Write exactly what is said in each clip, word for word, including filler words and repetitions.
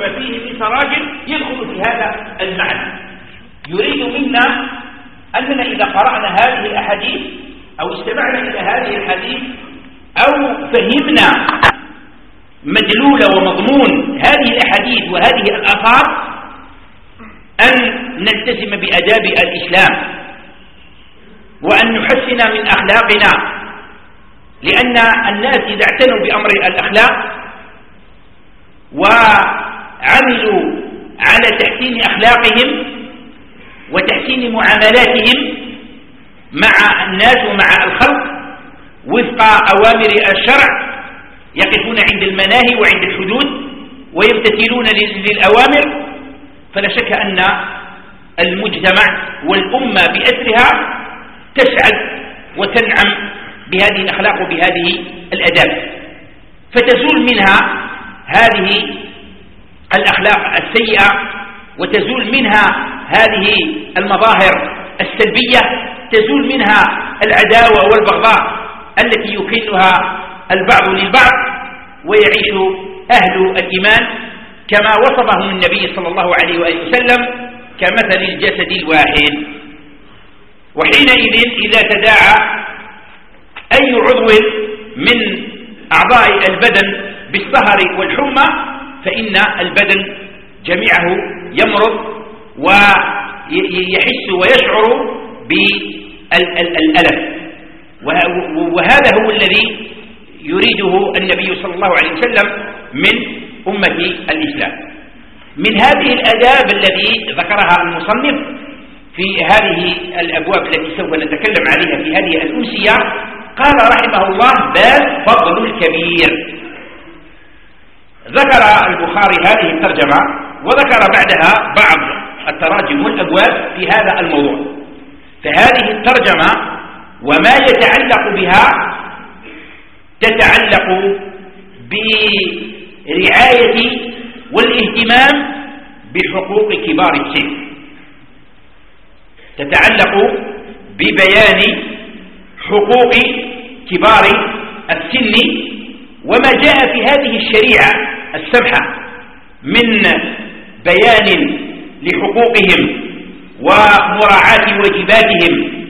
وما فيه من تراجم يدخل في هذا المعنى. يريد منا أننا إذا قرأنا هذه الأحاديث أو استمعنا إلى هذه الحديث أو فهمنا مدلول ومضمون هذه الأحاديث وهذه الآثار أن نلتزم بآداب الإسلام وأن نحسن من أخلاقنا، لأن الناس إذا اعتنوا بأمر الأخلاق وعملوا على تحسين أخلاقهم وتحسين معاملاتهم مع الناس ومع الخلق وفق أوامر الشرع، يقفون عند المناهي وعند الحدود ويمتثلون للأوامر، فلا شك أن المجتمع والأمة بأسرها تسعد وتنعم بهذه الأخلاق وبهذه الأداب، فتزول منها هذه الأخلاق السيئة وتزول منها هذه المظاهر السلبية، تزول منها العداوة والبغضاء التي يكنها البعض للبعض، ويعيش أهل الإيمان كما وصفهم النبي صلى الله عليه وآله وسلم كمثل الجسد الواحد. وحينئذ إذا تداعى أي عضو من أعضاء البدن بالسهر والحمى فإن البدن جميعه يمرض ويحس ويشعر بالألم، وهذا هو الذي يريده النبي صلى الله عليه وسلم من أمة الإسلام. من هذه الآداب التي ذكرها المصنف في هذه الأبواب التي سوف نتكلم عليها في هذه الأمسية، قال رحمه الله: باب فضل الكبير. ذكر البخاري هذه الترجمة وذكر بعدها بعض التراجم والأبواب في هذا الموضوع، فهذه الترجمة وما يتعلق بها تتعلق برعاية والاهتمام بحقوق كبار السن، تتعلق ببيان حقوق كبار السن وما جاء في هذه الشريعة السمحة من بيان لحقوقهم ومراعاة واجباتهم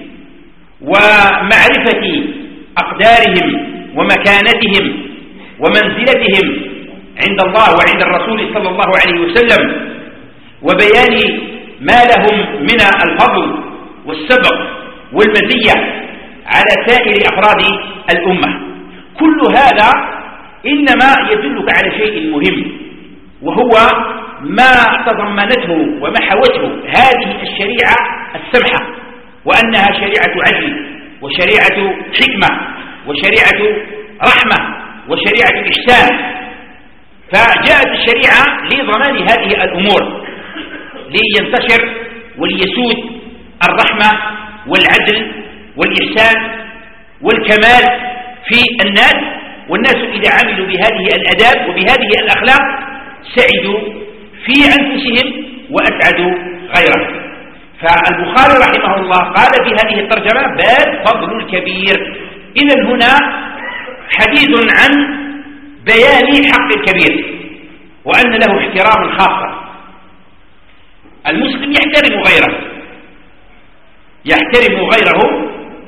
ومعرفة أقدارهم ومكانتهم ومنزلتهم عند الله وعند الرسول صلى الله عليه وسلم، وبيان ما لهم من الفضل والسبق والمزية على سائر أفراد الأمة. كل هذا إنما يدلك على شيء مهم، وهو ما تضمنته وما حوته هذه الشريعة السمحة، وأنها شريعة عدل وشريعة حكمة وشريعة رحمة وشريعة إحسان. فجاءت الشريعة لضمان هذه الأمور لينتشر وليسود الرحمة والعدل والإحسان والكمال في الناس، والناس إذا عملوا بهذه الأداب وبهذه الأخلاق سعدوا في أنفسهم وأسعدوا غيرهم. فالبخاري رحمه الله قال في هذه الترجمة: باب فضل الكبير. إذن هنا حديث عن بيان حق الكبير وأن له احترام خاصة. المسلم يحترم غيره يحترم غيره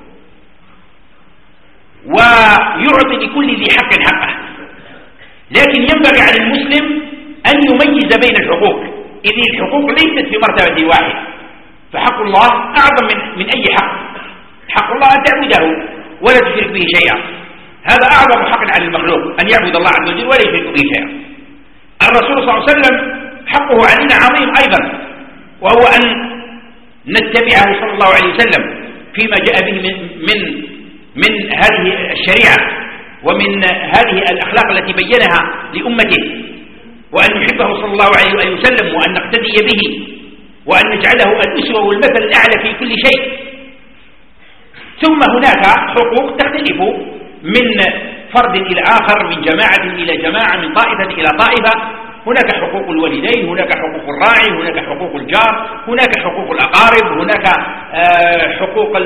ويعطي لكل ذي حق حقه، لكن ينبغي على المسلم أن يميز بين الحقوق، إذ الحقوق ليست في مرتبة واحد، فحق الله أعظم من, من أي حق. حق الله أن تعبده ولا تشرك به شيئا، هذا أعظم حق على المخلوق، أن يعبد الله عز وجل ولا يشرك به شيئا. الرسول صلى الله عليه وسلم حقه علينا عظيم أيضا، وهو أن نتبعه صلى الله عليه وسلم فيما جاء به من, من, من هذه الشريعة ومن هذه الأخلاق التي بينها لأمته، وأن نحبه صلى الله عليه وسلم وأن نقتدي به وأن نجعله الأسوة والمثل الأعلى في كل شيء. ثم هناك حقوق تختلف من فرد إلى آخر، من جماعة إلى جماعة، من طائفة إلى طائفة. هناك حقوق الوالدين، هناك حقوق الراعي، هناك حقوق الجار، هناك حقوق الأقارب، هناك حقوق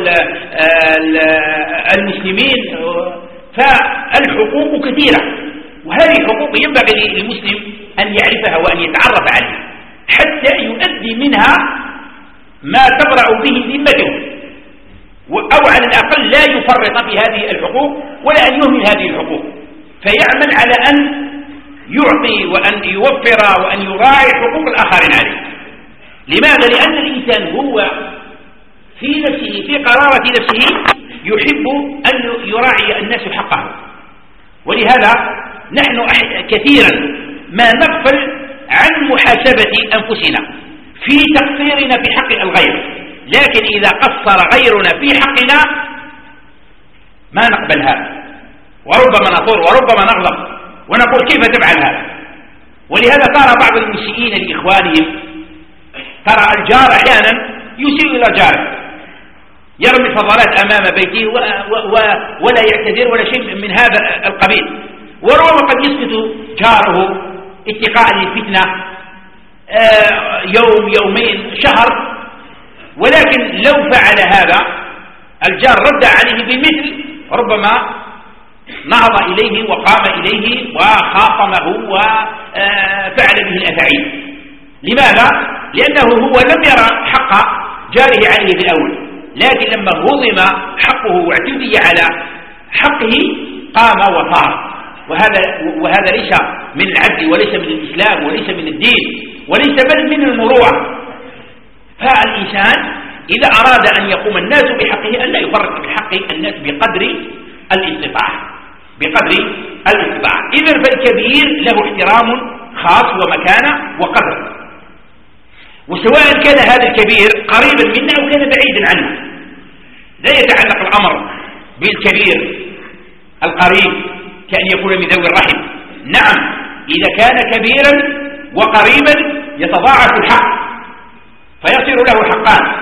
المسلمين. فالحقوق كثيرة، وهذه الحقوق ينبغي للمسلم أن أن يعرفها وأن يتعرف عليها حتى يؤدي منها ما تبرأ به ذمته، أو على الأقل لا يفرط في هذه الحقوق ولا أن يهمل هذه الحقوق، فيعمل على أن يعطي وأن يوفر وأن يراعي حقوق الآخرين عليه. لماذا؟ لأن الإنسان هو في نفسه في قرارة نفسه يحب أن يراعي الناس حقه، ولهذا نحن كثيرا ما نغفل عن محاسبة أنفسنا في تقصيرنا في حق الغير، لكن إذا قصر غيرنا في حقنا ما نقبل هذا، وربما نثور وربما نغضب ونقول كيف تفعل هذا. ولهذا ترى بعض المسيئين لإخوانهم، ترى الجار أحيانا يسيء إلى جاره، يرمي الفضلات أمام بيته و و و ولا يعتذر ولا شيء من هذا القبيل، وربما قد يسكت جاره اتقاء للفتنة آه يوم يومين شهر، ولكن لو فعل هذا الجار رد عليه بمثل، ربما نهض إليه وقام إليه وخاصمه وفعل به الأفاعيل. لماذا؟ لأنه هو لم يرى حق جاره عليه بالأول، لكن لما هضم حقه واعتدي على حقه قام وصار، وهذا وهذا ليس من العدل وليس من الإسلام وليس من الدين وليس بل من المروءة. فالإنسان إذا أراد أن يقوم الناس بحقه أن لا يفرط في حق الناس بقدر الاستطاعة بقدر الاستطاعة. إذن فالكبير له احترام خاص ومكانة وقدر، وسواء كان هذا الكبير قريبا منا أو كان بعيدا عنا. لا يتعلق الأمر بالكبير القريب كأن يكون من ذوي الرحم. نعم، إذا كان كبيرا وقريبا يتضاعف الحق فيصير له حقان،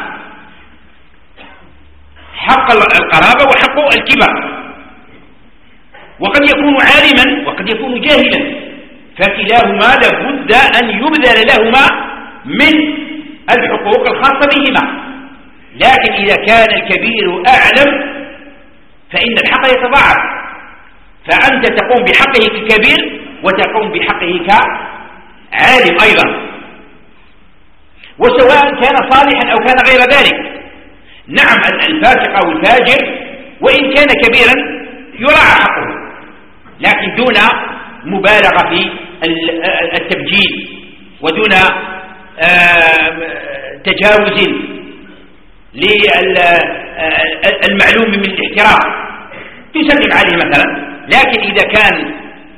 حق القرابة وحق الكبر، وقد يكون عالما وقد يكون جاهلا، فكلاهما لابد أن يبذل لهما من الحقوق الخاصة بهما. لكن إذا كان الكبير أعلم فإن الحق يتضاعف، فأنت تقوم بحقه ككبير وتقوم بحقه كعالم أيضا، وسواء كان صالحا أو كان غير ذلك. نعم، الفاسق أو الفاجر وإن كان كبيرا يراعى حقه، لكن دون مبالغة في التبجيل ودون تجاوز للمعلوم من الاحترام، تسلم عليه مثلا. لكن إذا كان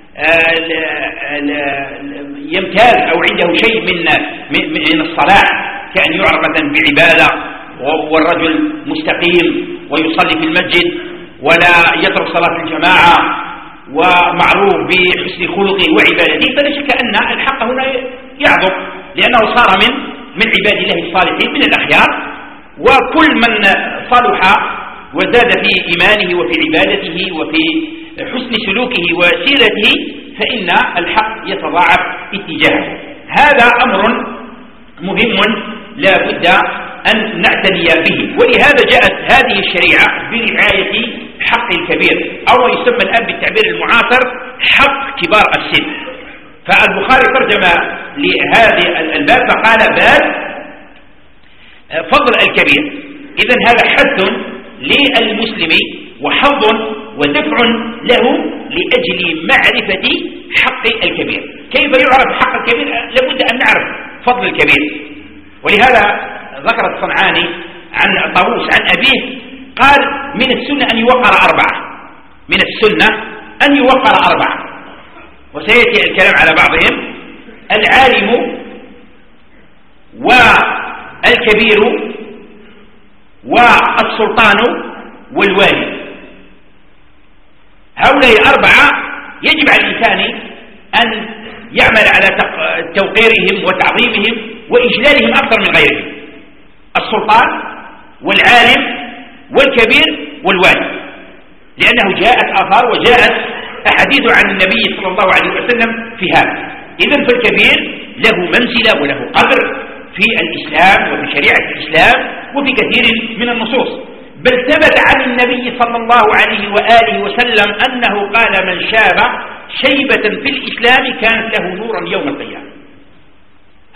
يمتاز أو عنده شيء من من الصلاح كأن يعرف مثلا بعبادة والرجل مستقيم ويصلي في المسجد ولا يترك صلاة الجماعة ومعروف بحسن خلقه وعبادته، فلا شك أن الحق هنا يعظم، لأنه صار من من عباد الله الصالحين من الأخيار. وكل من صلح وزاد في إيمانه وفي عبادته وفي حسن سلوكه وسيرته فإن الحق يتضاعف اتجاهه. هذا أمر مهم لا بد أن نعتني به، ولهذا جاءت هذه الشريعة برعاية حق الكبير، أو يسمى الآن بالتعبير المعاصر حق كبار السن. فالبخاري ترجم لهذه الباب فقال باب فضل الكبير. إذن هذا حث للمسلم وحظ ودفع له لأجل معرفة حق الكبير. كيف يعرف حق الكبير؟ لابد أن نعرف فضل الكبير. ولهذا ذكر الصنعاني عن طاووس عن أبيه قال من السنة أن يوقر أربعة، من السنة أن يوقر أربعة، وسيأتي الكلام على بعضهم: العالم والكبير والسلطان والوالي. هؤلاء الأربعة يجب على الإنسان أن يعمل على توقيرهم وتعظيمهم وإجلالهم أكثر من غيرهم: السلطان والعالم والكبير والوالي، لأنه جاءت آثار وجاءت أحاديث عن النبي صلى الله عليه وسلم في هذا. إذن فالكبير له منزلة وله قدر في الإسلام وفي شريعة الإسلام وفي كثير من النصوص، بل ثبت عن النبي صلى الله عليه وآله وسلم أنه قال: من شاب شيبة في الإسلام كانت له نورا يوم القيامة.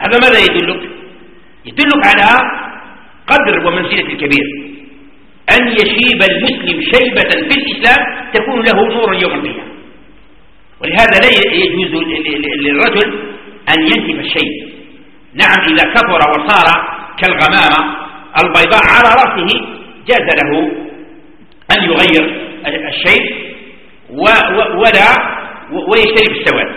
هذا ماذا يدلك؟ يدلك على قدر ومنزلة الكبير، أن يشيب المسلم شيبة في الإسلام تكون له نور يوم القيامة. ولهذا لا يجوز للرجل أن ينتف الشيب. نعم إذا كثر وصار كالغمامة البيضاء على رأسه جاز له أن يغير الشيب ولا ويشتري بالسواد.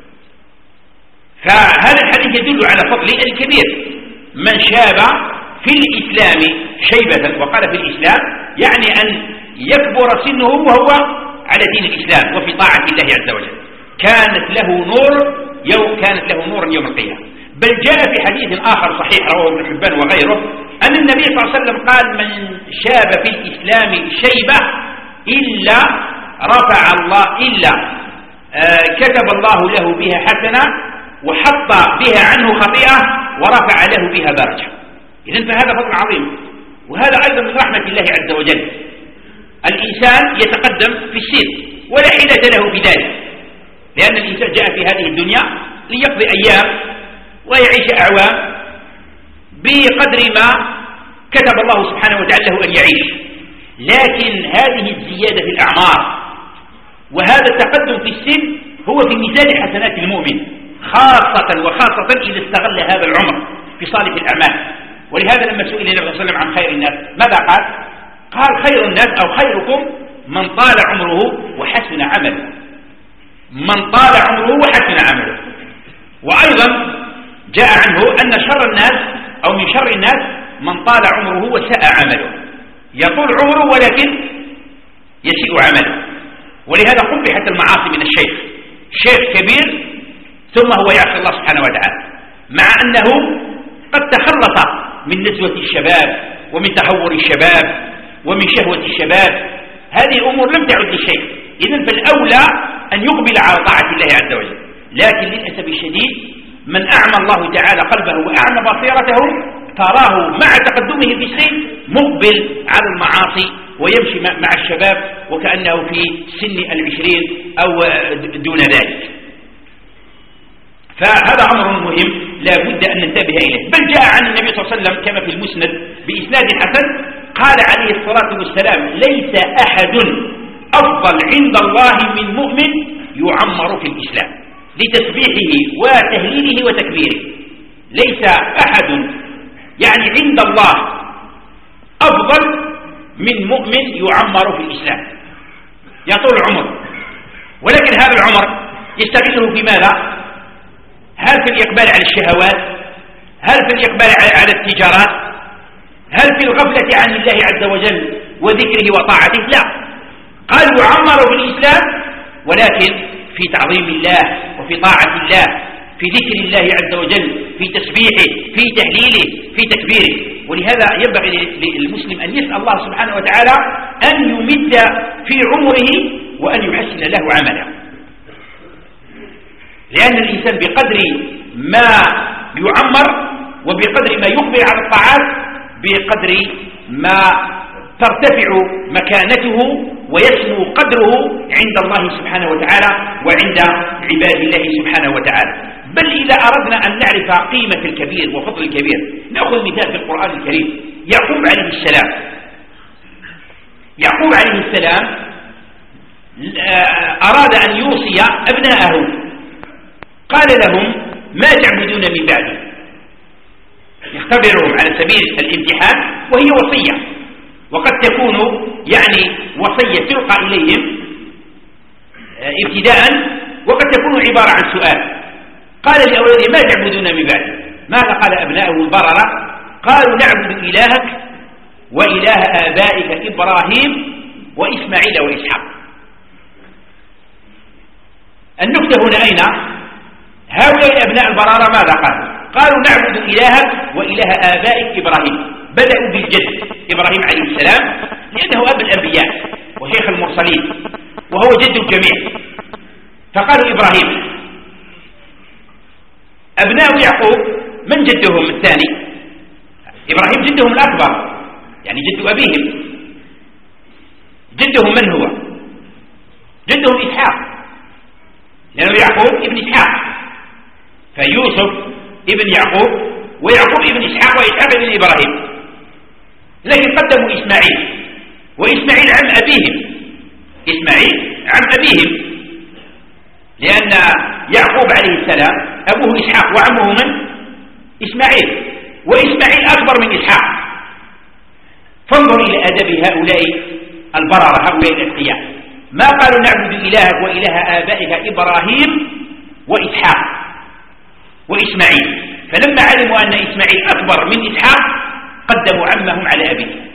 فهذا الحديث يدل على فضل الكبير. من شاب في الإسلام شيبة، وقال في الإسلام يعني أن يكبر سنه وهو على دين الإسلام وفي طاعة الله عز وجل، كانت له نور يوم كانت له نورا يوم القيامة. بل جاء في حديث آخر صحيح رواه ابن حبان وغيره أن النبي صلى الله عليه وسلم قال: من شاب في الإسلام شيبة إلا رفع الله إلا آه كتب الله له بها حسنة وحط بها عنه خطيئة ورفع له بها درجة. إذن فهذا فضل عظيم، وهذا أيضا من رحمة الله عز وجل. الإنسان يتقدم في السن ولا حيلة له في ذلك، لأن الإنسان جاء في هذه الدنيا ليقضي أيام ويعيش أعوام بقدر ما كتب الله سبحانه وتعالى له أن يعيش. لكن هذه الزيادة في الأعمار وهذا التقدم في السن هو في ميزان حسنات المؤمن، خاصة وخاصة إذا استغل هذا العمر في صالح الأعمال. ولهذا لما سئل النبي صلى الله عليه وسلم عن خير الناس ماذا قال؟ قال: خير الناس أو خيركم من طال عمره وحسن عمله. من طال عمره وحسن عمله. وأيضا جاء عنه أن شر الناس أو من شر الناس من طال عمره وساء عمله. يطول عمره ولكن يسيء عمله. ولهذا قبحت المعاصي من الشيخ، شيخ كبير ثم هو يعصي الله سبحانه وتعالى، مع أنه قد تخلص من نزوة الشباب ومن تهور الشباب ومن شهوة الشباب. هذه الأمور لم تعد للشيخ. إذن فالأولى أن يقبل على طاعة الله عز وجل. لكن للأسف الشديد من أعمى الله تعالى قلبه وأعمى بصيرته تراه مع تقدمه في السن مقبل على المعاصي ويمشي مع الشباب وكأنه في سن العشرين أو دون ذلك. فهذا أمر مهم لا بد أن ننتبه إليه. بل جاء عن النبي صلى الله عليه وسلم كما في المسند بإسناد حسن قال عليه الصلاة والسلام: ليس أحد أفضل عند الله من مؤمن يعمر في الإسلام، لتسبيحه وتهليله وتكبيره. ليس أحد يعني عند الله أفضل من مؤمن يعمر في الإسلام، يطول العمر. ولكن هذا العمر يستغله في ماذا؟ هل في الإقبال على الشهوات؟ هل في الإقبال على التجارات؟ هل في الغفلة عن الله عز وجل وذكره وطاعته؟ لا. قال يعمر في الإسلام ولكن في تعظيم الله وفي طاعة الله، في ذكر الله عز وجل، في تسبيحه، في تهليله، في تكبيره. ولهذا ينبغي للمسلم أن يسأل الله سبحانه وتعالى أن يمد في عمره وأن يحسن له عمله، لأن الإنسان بقدر ما يعمر وبقدر ما يقبل على الطاعات بقدر ما ترتفع مكانته ويسمو قدره عند الله سبحانه وتعالى وعند عباد الله سبحانه وتعالى. بل إذا أردنا أن نعرف قيمة الكبير وفضل الكبير نأخذ مثال في القرآن الكريم. يعقوب عليه السلام يعقوب عليه السلام أراد أن يوصي أبناءه، قال لهم: ما تعبدون من بعدي؟ يختبرهم على سبيل الامتحان، وهي وصية، وقد تكون يعني وصية تلقى إليهم ابتداء، وقد تكون عبارة عن سؤال. قال لأولاده: ما تعبدون من بعدي؟ ماذا قال أبناؤه البررة؟ قالوا: نعبد إلهك وإله آبائك إبراهيم وإسماعيل وإسحاق. النكتة هنا أين؟ هؤلاء أبناء البرارة ماذا قالوا؟ قالوا: نعبد إلهك وإله آبائك إبراهيم. بدأوا بالجد إبراهيم عليه السلام لأنه أب الأنبياء وشيخ المرسلين وهو جد الجميع، فقالوا إبراهيم. أبناء يعقوب من جدهم الثاني؟ إبراهيم جدهم الأكبر، يعني جد أبيهم. جدهم من هو؟ جدهم إسحاق، لأنه يعقوب ابن إسحاق. فيوسف ابن يعقوب، ويعقوب ابن إسحاق، وإسحاق ابن إبراهيم، لكن قدموا إسماعيل، وإسماعيل عم أبيهم، إسماعيل عم أبيهم، لأن يعقوب عليه السلام أبوه إسحاق وعمه من؟ إسماعيل، وإسماعيل أكبر من إسحاق. فانظر إلى أدب هؤلاء البررة، هؤلاء الأتقياء، ما قالوا نعبد إلهك وإله آبائك إبراهيم وإسحاق وإسماعيل، فلما علموا أن إسماعيل أكبر من إسحاق قدموا عمهم على أبيه.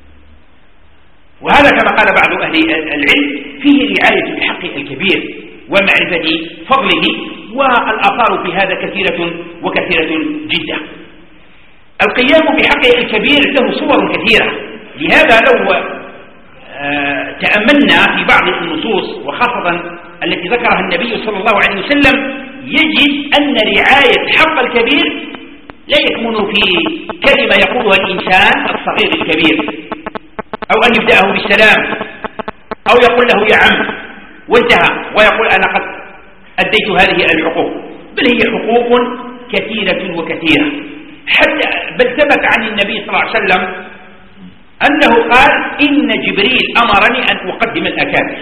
وهذا كما قال بعض أهل العلم فيه رعاية الحق الكبير ومعرفة فضله، والآثار في هذا كثيرة وكثيرة جدا. القيام بحقه الكبير له صور كثيرة، لهذا لو تأملنا في بعض النصوص وخاصة التي ذكرها النبي صلى الله عليه وسلم يجد أن رعاية حق الكبير لا يكمن في كلمة يقولها الإنسان الصغير الكبير، أو أن يبدأه بالسلام، أو يقول له يا عم وانتهى ويقول أنا قد أديت هذه الحقوق، بل هي حقوق كثيرة وكثيرة. حتى بل ثبت عن النبي صلى الله عليه وسلم أنه قال إن جبريل أمرني أن أقدم الأكابر.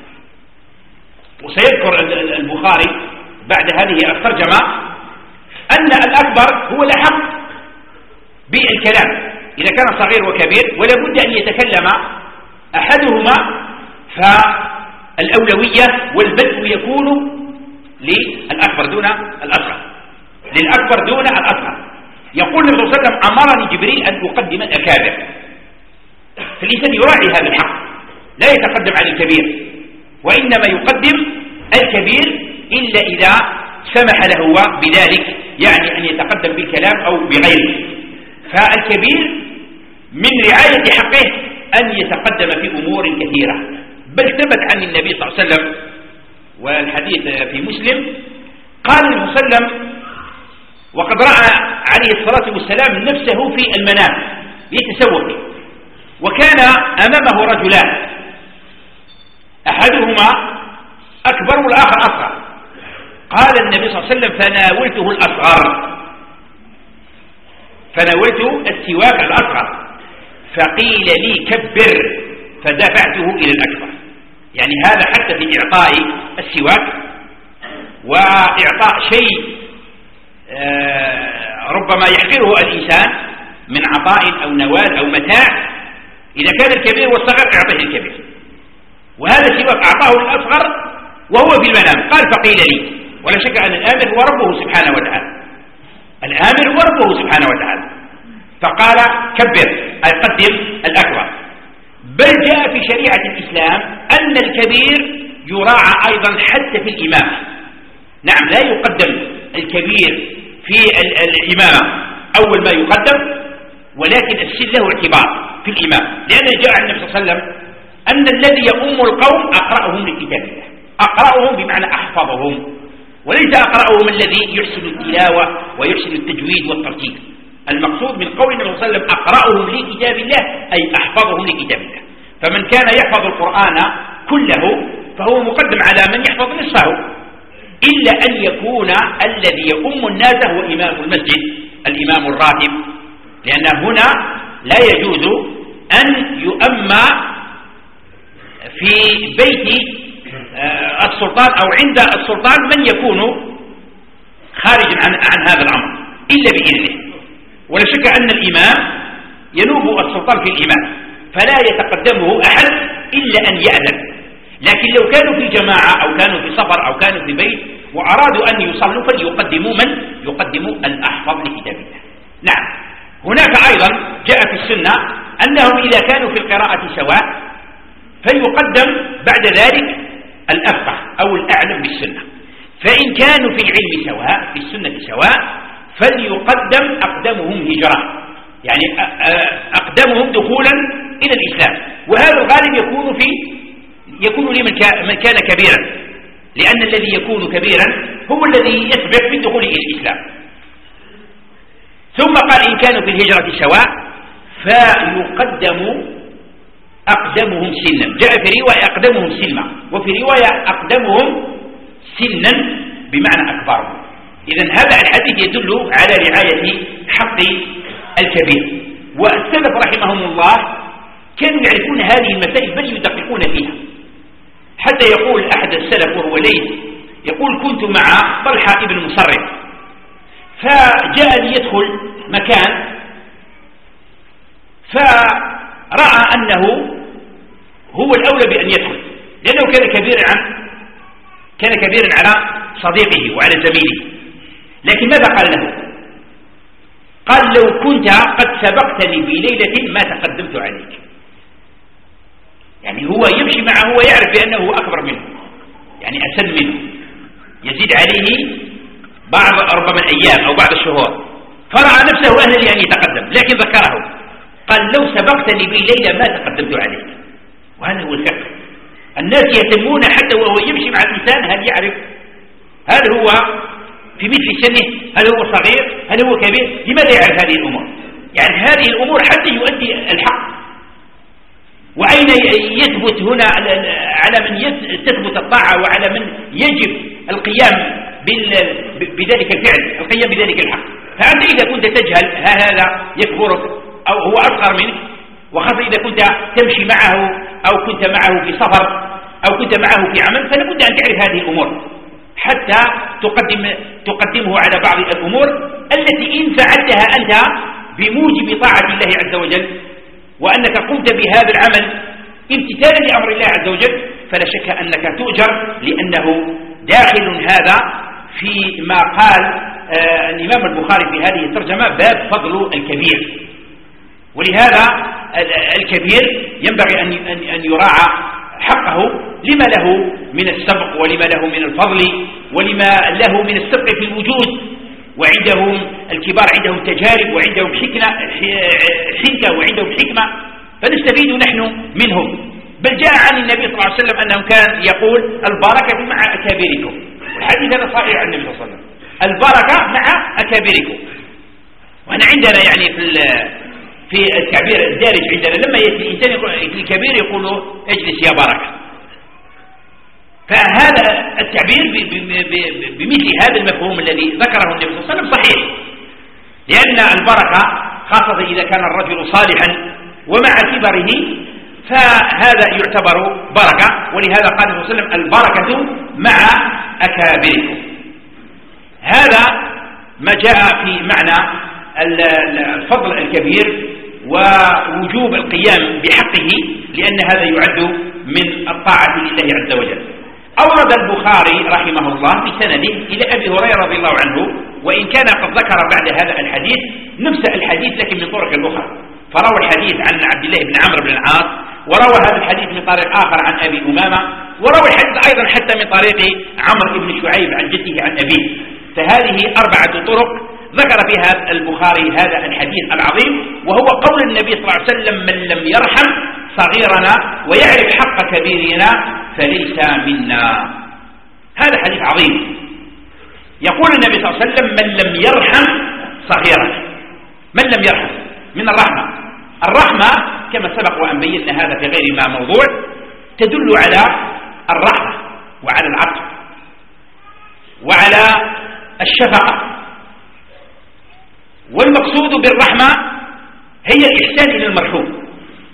وسيذكر البخاري بعد هذه الترجمة أن الأكبر هو الأحق بالكلام إذا كان صغير وكبير، ولا بد أن يتكلم أحدهما، فالأولوية والبدء يكون للأكبر دون الأصغر، للأكبر دون الأصغر. يقول النبي صلى الله عليه وسلم أمرني جبريل أن أقدم الأكابر، فالإنسان يراعي هذا الحق، لا يتقدم على الكبير، وإنما يقدم الكبير إلا إذا سمح له بذلك، يعني أن يتقدم بالكلام أو بغيره. فالكبير من رعاية حقه أن يتقدم في أمور كثيرة، بل ثبت عن النبي صلى الله عليه وسلم والحديث في مسلم قال النبي صلى الله عليه وسلم وقد رأى عليه الصلاة والسلام نفسه في المنام يتسوق، وكان أمامه رجلان أحدهما أكبر والآخر أصغر، قال النبي صلى الله عليه وسلم فناولته الأصغر، فناولته السواك الأصغر، فقيل لي كبر فدفعته إلى الأكبر. يعني هذا حتى في إعطاء السواك وإعطاء شيء ربما يحقره الإنسان من عطاء أو نوال أو متاع، إذا كان الكبير والصغير اعطيه الكبير، وهذا السواك أعطاه للأصغر وهو في المنام، قال فقيل لي، ولا شك أن الآمر هو ربه سبحانه وتعالى، الآمر هو ربه سبحانه وتعالى، فقال كبر أي قدم الأكبر. بل جاء في شريعة الإسلام أن الكبير يراعى أيضا حتى في الإمامة. نعم، لا يقدم الكبير في الإمامة أول ما يقدم، ولكن السن له اعتبار في الإمام، لأن جاء عن النبي صلى الله عليه وسلم أن الذي يؤم القوم أقرأهم لكتاب الله، أقرأهم بمعنى أحفظهم، وليس أقرأهم الذي يحسن التلاوة ويحسن التجويد والترتيب. المقصود من قول النبي صلى الله عليه وسلم أقرأهم لكتاب الله أي أحفظهم لكتاب الله. فمن كان يحفظ القرآن كله فهو مقدم على من يحفظ نصفه، إلا أن يكون الذي يؤم الناس هو إمام المسجد الإمام الراتب، لأن هنا لا يجوز أن يؤم في بيت السلطان أو عند السلطان من يكون خارجا عن, عن هذا الأمر إلا بإذنه. ولا شك أن الإمام ينوب السلطان في الإمام، فلا يتقدمه أحد إلا أن يأذن. لكن لو كانوا في جماعة أو كانوا في سفر أو كانوا في بيت وأرادوا أن يصلوا فليقدموا من؟ يقدموا الأحفظ لكتاب الله. نعم، هناك أيضا جاء في السنة أنهم إذا كانوا في القراءة سواء فيقدم بعد ذلك الأفقه أو الأعلم بالسنة، فإن كانوا في العلم سواء في السنة سواء فليقدم أقدمهم هجرة، يعني أقدمهم دخولا إلى الإسلام، وهذا الغالب يكون في يكون لمن كان كبيرا، لأن الذي يكون كبيرا هو الذي يسبق في الدخول إلى الإسلام. ثم قال إن كانوا في الهجرة سواء فيقدم أقدمهم سنا، جاء في رواية أقدمهم سلما، وفي رواية أقدمهم سنا بمعنى أكبرهم. إذن هذا الحديث يدل على رعاية حق الكبير. والسلف رحمهم الله كانوا يعرفون هذه المسائل بل يدققون فيها، حتى يقول أحد السلف وهو ليث يقول كنت مع طلحة بن مصرف فجاء ليدخل مكان فرأى أنه هو الأولى بأن يدخل لأنه كان كبيرا عن كان كبيرا على صديقه وعلى زميله، لكن ماذا قال له؟ قال لو كنت قد سبقتني في ليلة ما تقدمت عليك. يعني هو يمشي معه ويعرف بأنه أكبر منه، يعني أسن منه، يزيد عليه بعض ربما الأيام أو بعض الشهور، فرأى نفسه أهلا لأن يتقدم، لكن ذكره قال لو سبقتني بليلة ما تقدمت عليك. وهذا هو الفقه. الناس يهتمون حتى وهو يمشي مع الإنسان هل يعرف هل هو في مثل سنه، هل هو صغير، هل هو كبير، لماذا يعرف هذه الأمور؟ يعني هذه الأمور حتى يؤدي الحق. وأين يثبت هنا على من تثبت الطاعة وعلى من يجب القيام بذلك الفعل، القيام بذلك الحق. فأنت إذا كنت تجهل هذا يكبرك أو هو أصغر منك، وخاصة إذا كنت تمشي معه أو كنت معه في سفر أو كنت معه في عمل، فلابد أن تعرف هذه الأمور حتى تقدم تقدمه على بعض الأمور التي إن فعلتها أنت بموجب طاعة الله عز وجل وأنك قمت بهذا العمل امتثالا لأمر الله عز وجل، فلا شك أنك تؤجر، لأنه داخل هذا في ما قال آه الإمام البخاري في هذه الترجمة باب فضل الكبير. ولهذا الكبير ينبغي أن يراعى حقه لما له من السبق ولما له من الفضل ولما له من السبق في الوجود. وعندهم الكبار عندهم تجارب وعندهم حنكة وعندهم حكمة، فنستفيد نحن منهم. بل جاء عن النبي صلى الله عليه وسلم أنه كان يقول البركة مع أكابركم، والحديث هذا صحيح عن النبي صلى الله عليه وسلم، البركة مع أكابركم. وأنا عندنا يعني في في التعبير الدارج عندنا لما يأتي الإنسان الكبير يقول اجلس يا بركة. فهذا التعبير بمثل هذا المفهوم الذي ذكره النبي صلى الله عليه وسلم صحيح، لأن البركة خاصة إذا كان الرجل صالحا ومع كبره فهذا يعتبر بركة. ولهذا قال النبي صلى الله عليه وسلم البركة مع أكابركم. هذا ما جاء في معنى الفضل الكبير ووجوب القيام بحقه، لأن هذا يعد من الطاعة لله عز وجل. أورد البخاري رحمه الله بسنده إلى أبي هريرة رضي الله عنه، وإن كان قد ذكر بعد هذا الحديث نفس الحديث لكن من طرق أخرى، فروى الحديث عن عبد الله بن عمرو بن العاص، وروى هذا الحديث من طريق آخر عن أبي أمامة، وروى الحديث أيضا حتى من طريق عمرو بن شعيب عن جده عن أبيه. فهذه أربعة طرق ذكر فيها البخاري هذا الحديث العظيم، وهو قول النبي صلى الله عليه وسلم من لم يرحم صغيرنا ويعرف حق كبيرنا فليس منا. هذا حديث عظيم. يقول النبي صلى الله عليه وسلم من لم يرحم صغيرنا، من لم يرحم من الرحمة. الرحمة كما سبق وأن بينا هذا في غير ما موضوع تدل على الرحمة وعلى العطف وعلى الشفقة. والمقصود بالرحمة هي الإحسان إلى المرحوم.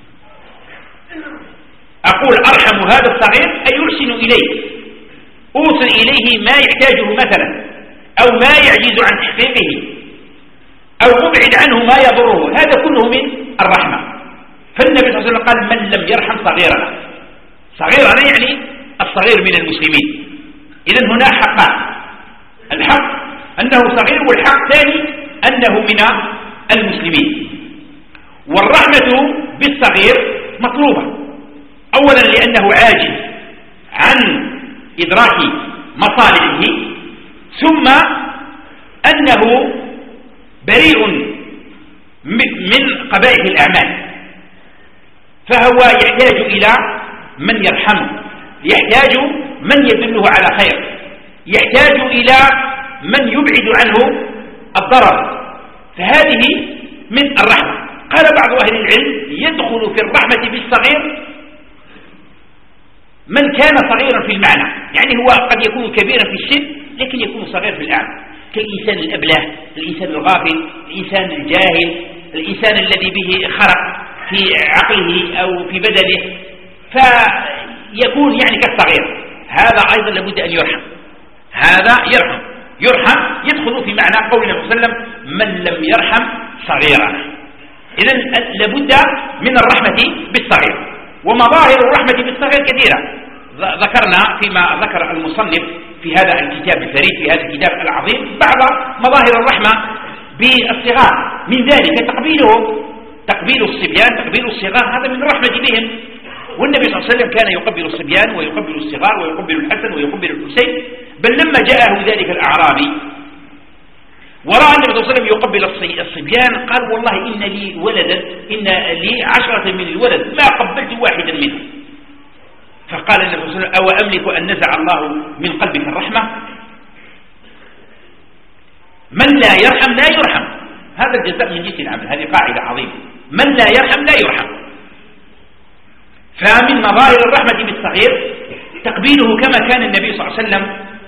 أقول أرحم هذا الصغير أي يحسن إليه، أوصل إليه ما يحتاجه مثلا أو ما يعجز عن تحقيقه أو أبعد عنه ما يضره، هذا كله من الرحمة. فالنبي صلى الله عليه وسلم قال من لم يرحم صغيرنا. صغيرنا يعني الصغير من المسلمين. إذن هنا حقان، الحق أنه صغير، والحق الثاني أنه من المسلمين. والرحمة بالصغير مطلوبة، أولا لأنه عاجز عن إدراك مصالحه، ثم أنه بريء من قبائح الأعمال، فهو يحتاج إلى من يرحمه، يحتاج من يدله على خير، يحتاج إلى من يبعد عنه الضرر. فهذه من الرحمة. قال بعض أهل العلم يدخل في الرحمة بالصغير من كان صغيرا في المعنى، يعني هو قد يكون كبيرا في السن لكن يكون صغير في الأعمى. كالإنسان الأبله، الإنسان الغافل، الإنسان الجاهل، الإنسان الذي به خرق في عقله أو في بدنه، فيكون يعني كالصغير. هذا أيضا لابد أن يرحم، هذا يرحم يرحم يدخل في معنى قول النبي صلى الله عليه وسلم من لم يرحم صغيرنا. إذن لابد من الرحمة بالصغير، ومظاهر الرحمة بالصغير كثيرة ذكرنا فيما ذكر المصنف في هذا الكتاب الفريد، في هذا الكتاب العظيم، بعض مظاهر الرحمة بالصغار، من ذلك تقبيلهم، تقبيل الصبيان، تقبيل الصغار، هذا من الرحمة بهم. والنبي صلى الله عليه وسلم كان يقبل الصبيان ويقبل الصغار ويقبل الحسن ويقبل الحسين، بل لما جاءه ذلك الأعرابي ورأى النبي صلى الله عليه وسلم يقبل الصبيان قال والله إن لي ولدا، إن لي عشرة من الولد ما قبلت واحدا منهم. فقال النبي صلى الله عليه وسلم أو أملك أن نزع الله من قلبك الرحمة؟ من لا يرحم لا يرحم، هذا الجزاء من جنس العمل، هذه قاعدة عظيمة، من لا يرحم لا يرحم. فمن مظاهر الرحمة بالصغير تقبيله كما كان النبي صلى الله عليه وسلم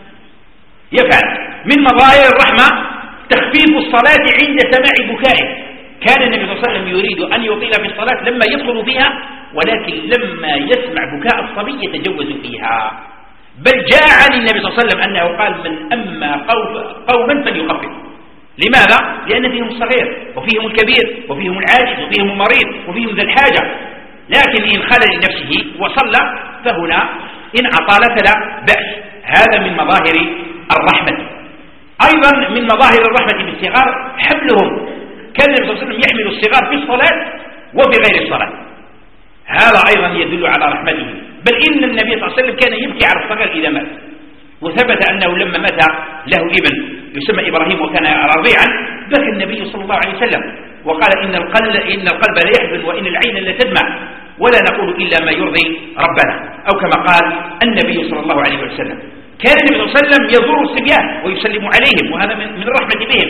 يفعل. من مظاهر الرحمة تخفيف الصلاة عند سماع بكائه، كان النبي صلى الله عليه وسلم يريد أن يطيل في الصلاة لما يدخل فيها، ولكن لما يسمع بكاء الصبي يتجوز فيها. بل جاء عن النبي صلى الله عليه وسلم أنه قال من أما قوما فليخفف. لماذا؟ لأن فيهم الصغير وفيهم الكبير وفيهم العاجز وفيهم المريض وفيهم ذا الحاجة، لكن إن خلى لنفسه وصلى فهنا إن أطال فلا بأس. هذا من مظاهر الرحمة. أيضا من مظاهر الرحمة بالصغار حملهم، كان النبي صلى الله عليه وسلم يحمل الصغار في الصلاة وفي غير الصلاة، هذا أيضا يدل على رحمته. بل إن النبي صلى الله عليه وسلم كان يبكي على الصغير إذا مات، وثبت أنه لما مات له ابن يسمى إبراهيم وكان رضيعا بكى النبي صلى الله عليه وسلم وقال إن القلب, إن القلب لا يحزن وإن العين لا تدمع ولا نقول إلا ما يرضي ربنا، أو كما قال النبي صلى الله عليه وسلم. كان النبي صلى الله عليه وسلم يزور الصبيان ويسلم عليهم، وهذا من الرحمة بهم.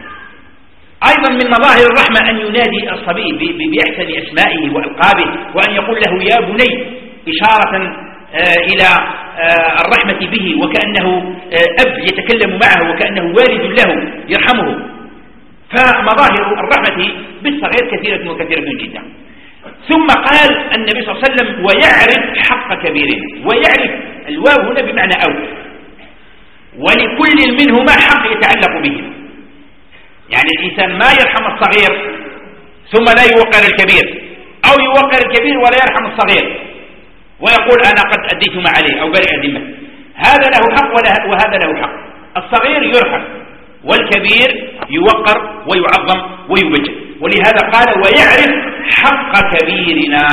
أيضا من مظاهر الرحمة أن ينادي الصبي بأحسن أسمائه وألقابه، وأن يقول له يا بني، إشارة إلى الرحمة به، وكأنه أب يتكلم معه وكأنه والد له يرحمه. فمظاهر الرحمة بالصغير كثيرة وكثيرة جدا. ثم قال النبي صلى الله عليه وسلم ويعرف حق كبيرنا، ويعرف الواو هنا بمعنى أو، ولكل منهما حق يتعلق به. يعني الإنسان ما يرحم الصغير ثم لا يوقر الكبير، أو يوقر الكبير ولا يرحم الصغير ويقول أنا قد أديت ما عليه أو برئ ذمته، هذا له حق وهذا له حق. الصغير يرحم والكبير يوقر ويعظم ويبجل، ولهذا قال ويعرف حق كبيرنا.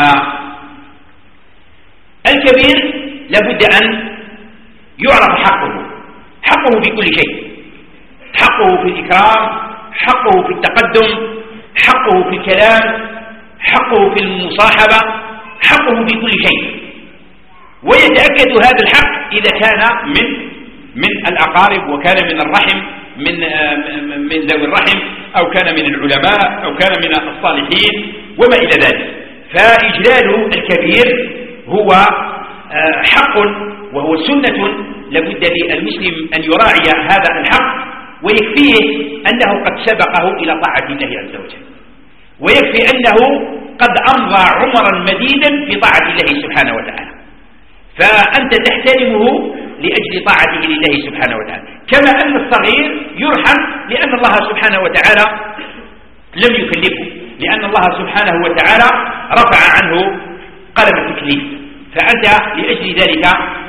الكبير لابد أن يعرف حقه، حقه في كل شيء، حقه في الإكرام، حقه في التقدم، حقه في الكلام، حقه في المصاحبة، حقه في كل شيء. ويتأكد هذا الحق إذا كان من من الأقارب، وكان من الرحم، من من ذوي الرحم، أو كان من العلماء، أو كان من الصالحين وما إلى ذلك. فإجلال الكبير هو حق وهو سنة، لابد للمسلم أن يراعي هذا الحق، ويكفيه أنه قد سبقه إلى طاعة الله عز وجل، ويكفي أنه قد أمضى عمرا مديدا في طاعة الله سبحانه وتعالى، فأنت تحترمه لأجل طاعته لله سبحانه وتعالى. كما أن الصغير يرحم لأن الله سبحانه وتعالى لم يكلفه، لأن الله سبحانه وتعالى رفع عنه قلم التكليف، فأنت لأجل ذلك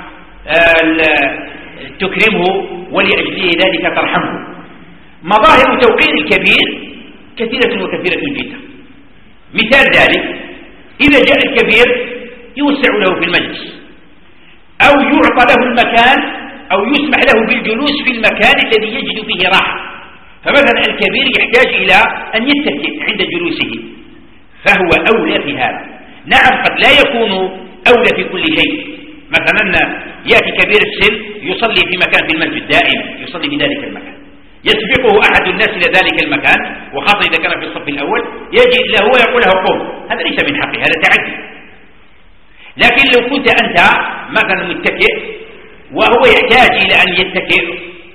تكرمه ولأجل ذلك ترحمه. مظاهر توقير الكبير كثيرة وكثيرة جدا. مثال ذلك إذا جاء الكبير يوسع له في المجلس، أو يعطى له المكان، أو يسمح له بالجلوس في المكان الذي يجد فيه راحة. فمثلا الكبير يحتاج إلى أن يتكئ عند جلوسه، فهو أولى في هذا. نعم قد لا يكون أولى في كل شيء، مثلا يأتي كبير السن يصلي في مكان في المسجد دائما، يصلي في ذلك المكان، يسبقه أحد الناس إلى ذلك المكان، وخاصة إذا كان في الصف الأول، يجي له ويقول له قم، هذا ليس من حقه، هذا تعدي. لكن لو كنت أنت مثلا متكئ وهو يحتاج إلى أن يتكئ،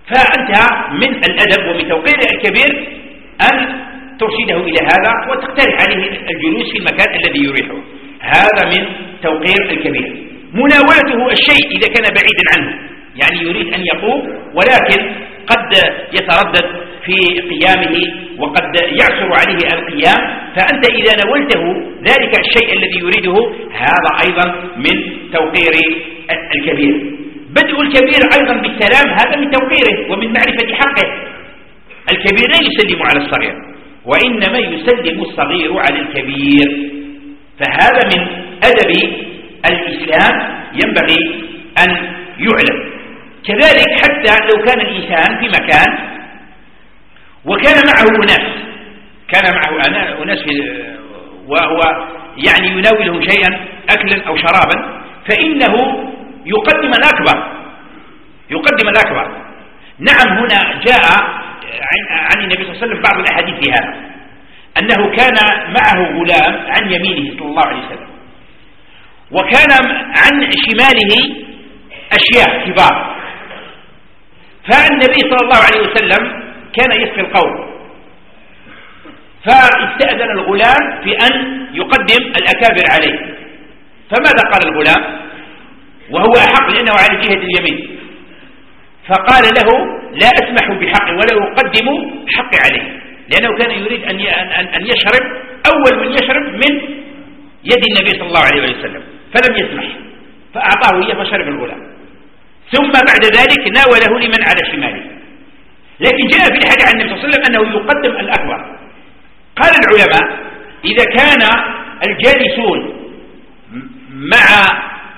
فأنت من الأدب ومن توقير الكبير أن ترشده إلى هذا وتقترح عليه الجلوس في المكان الذي يريحه. هذا من توقير الكبير. مناولته الشيء إذا كان بعيدا عنه، يعني يريد أن يقوم ولكن قد يتردد في قيامه وقد يعسر عليه القيام، فأنت إذا نولته ذلك الشيء الذي يريده هذا أيضا من توقير الكبير. بدء الكبير أيضا بالسلام هذا من توقيره ومن معرفة حقه. الكبير لا يسلم على الصغير، وإنما يسلم الصغير على الكبير، فهذا من أدب الإسلام ينبغي أن يعلم. كذلك حتى لو كان الإنسان في مكان وكان معه أناس كان معه أناس وهو يعني يناولهم شيئا أكلا أو شرابا، فإنه يقدم الأكبر يقدم الأكبر نعم. هنا جاء عن النبي صلى الله عليه وسلم بعض الأحاديث في هذا، أنه كان معه غلام عن يمينه صلى الله عليه وسلم، وكان عن شماله أشياء كبار، فالنبي صلى الله عليه وسلم كان يسقي القوم، فاستأذن الغلام في أن يقدم الأكابر عليه. فماذا قال الغلام وهو أحق لأنه على جهة اليمين؟ فقال له لا أسمح بحقي ولا أقدم حقي عليه، لأنه كان يريد أن يشرب أول من يشرب من يد النبي صلى الله عليه وسلم، فلم يسمح فأعطاه إياه فشرب الغلام، ثم بعد ذلك ناوله لمن على شماله. لكن جاء في الحديث عن النبي صلى الله عليه وسلم أنه يقدم الأكبر. قال العلماء إذا كان الجالسون مع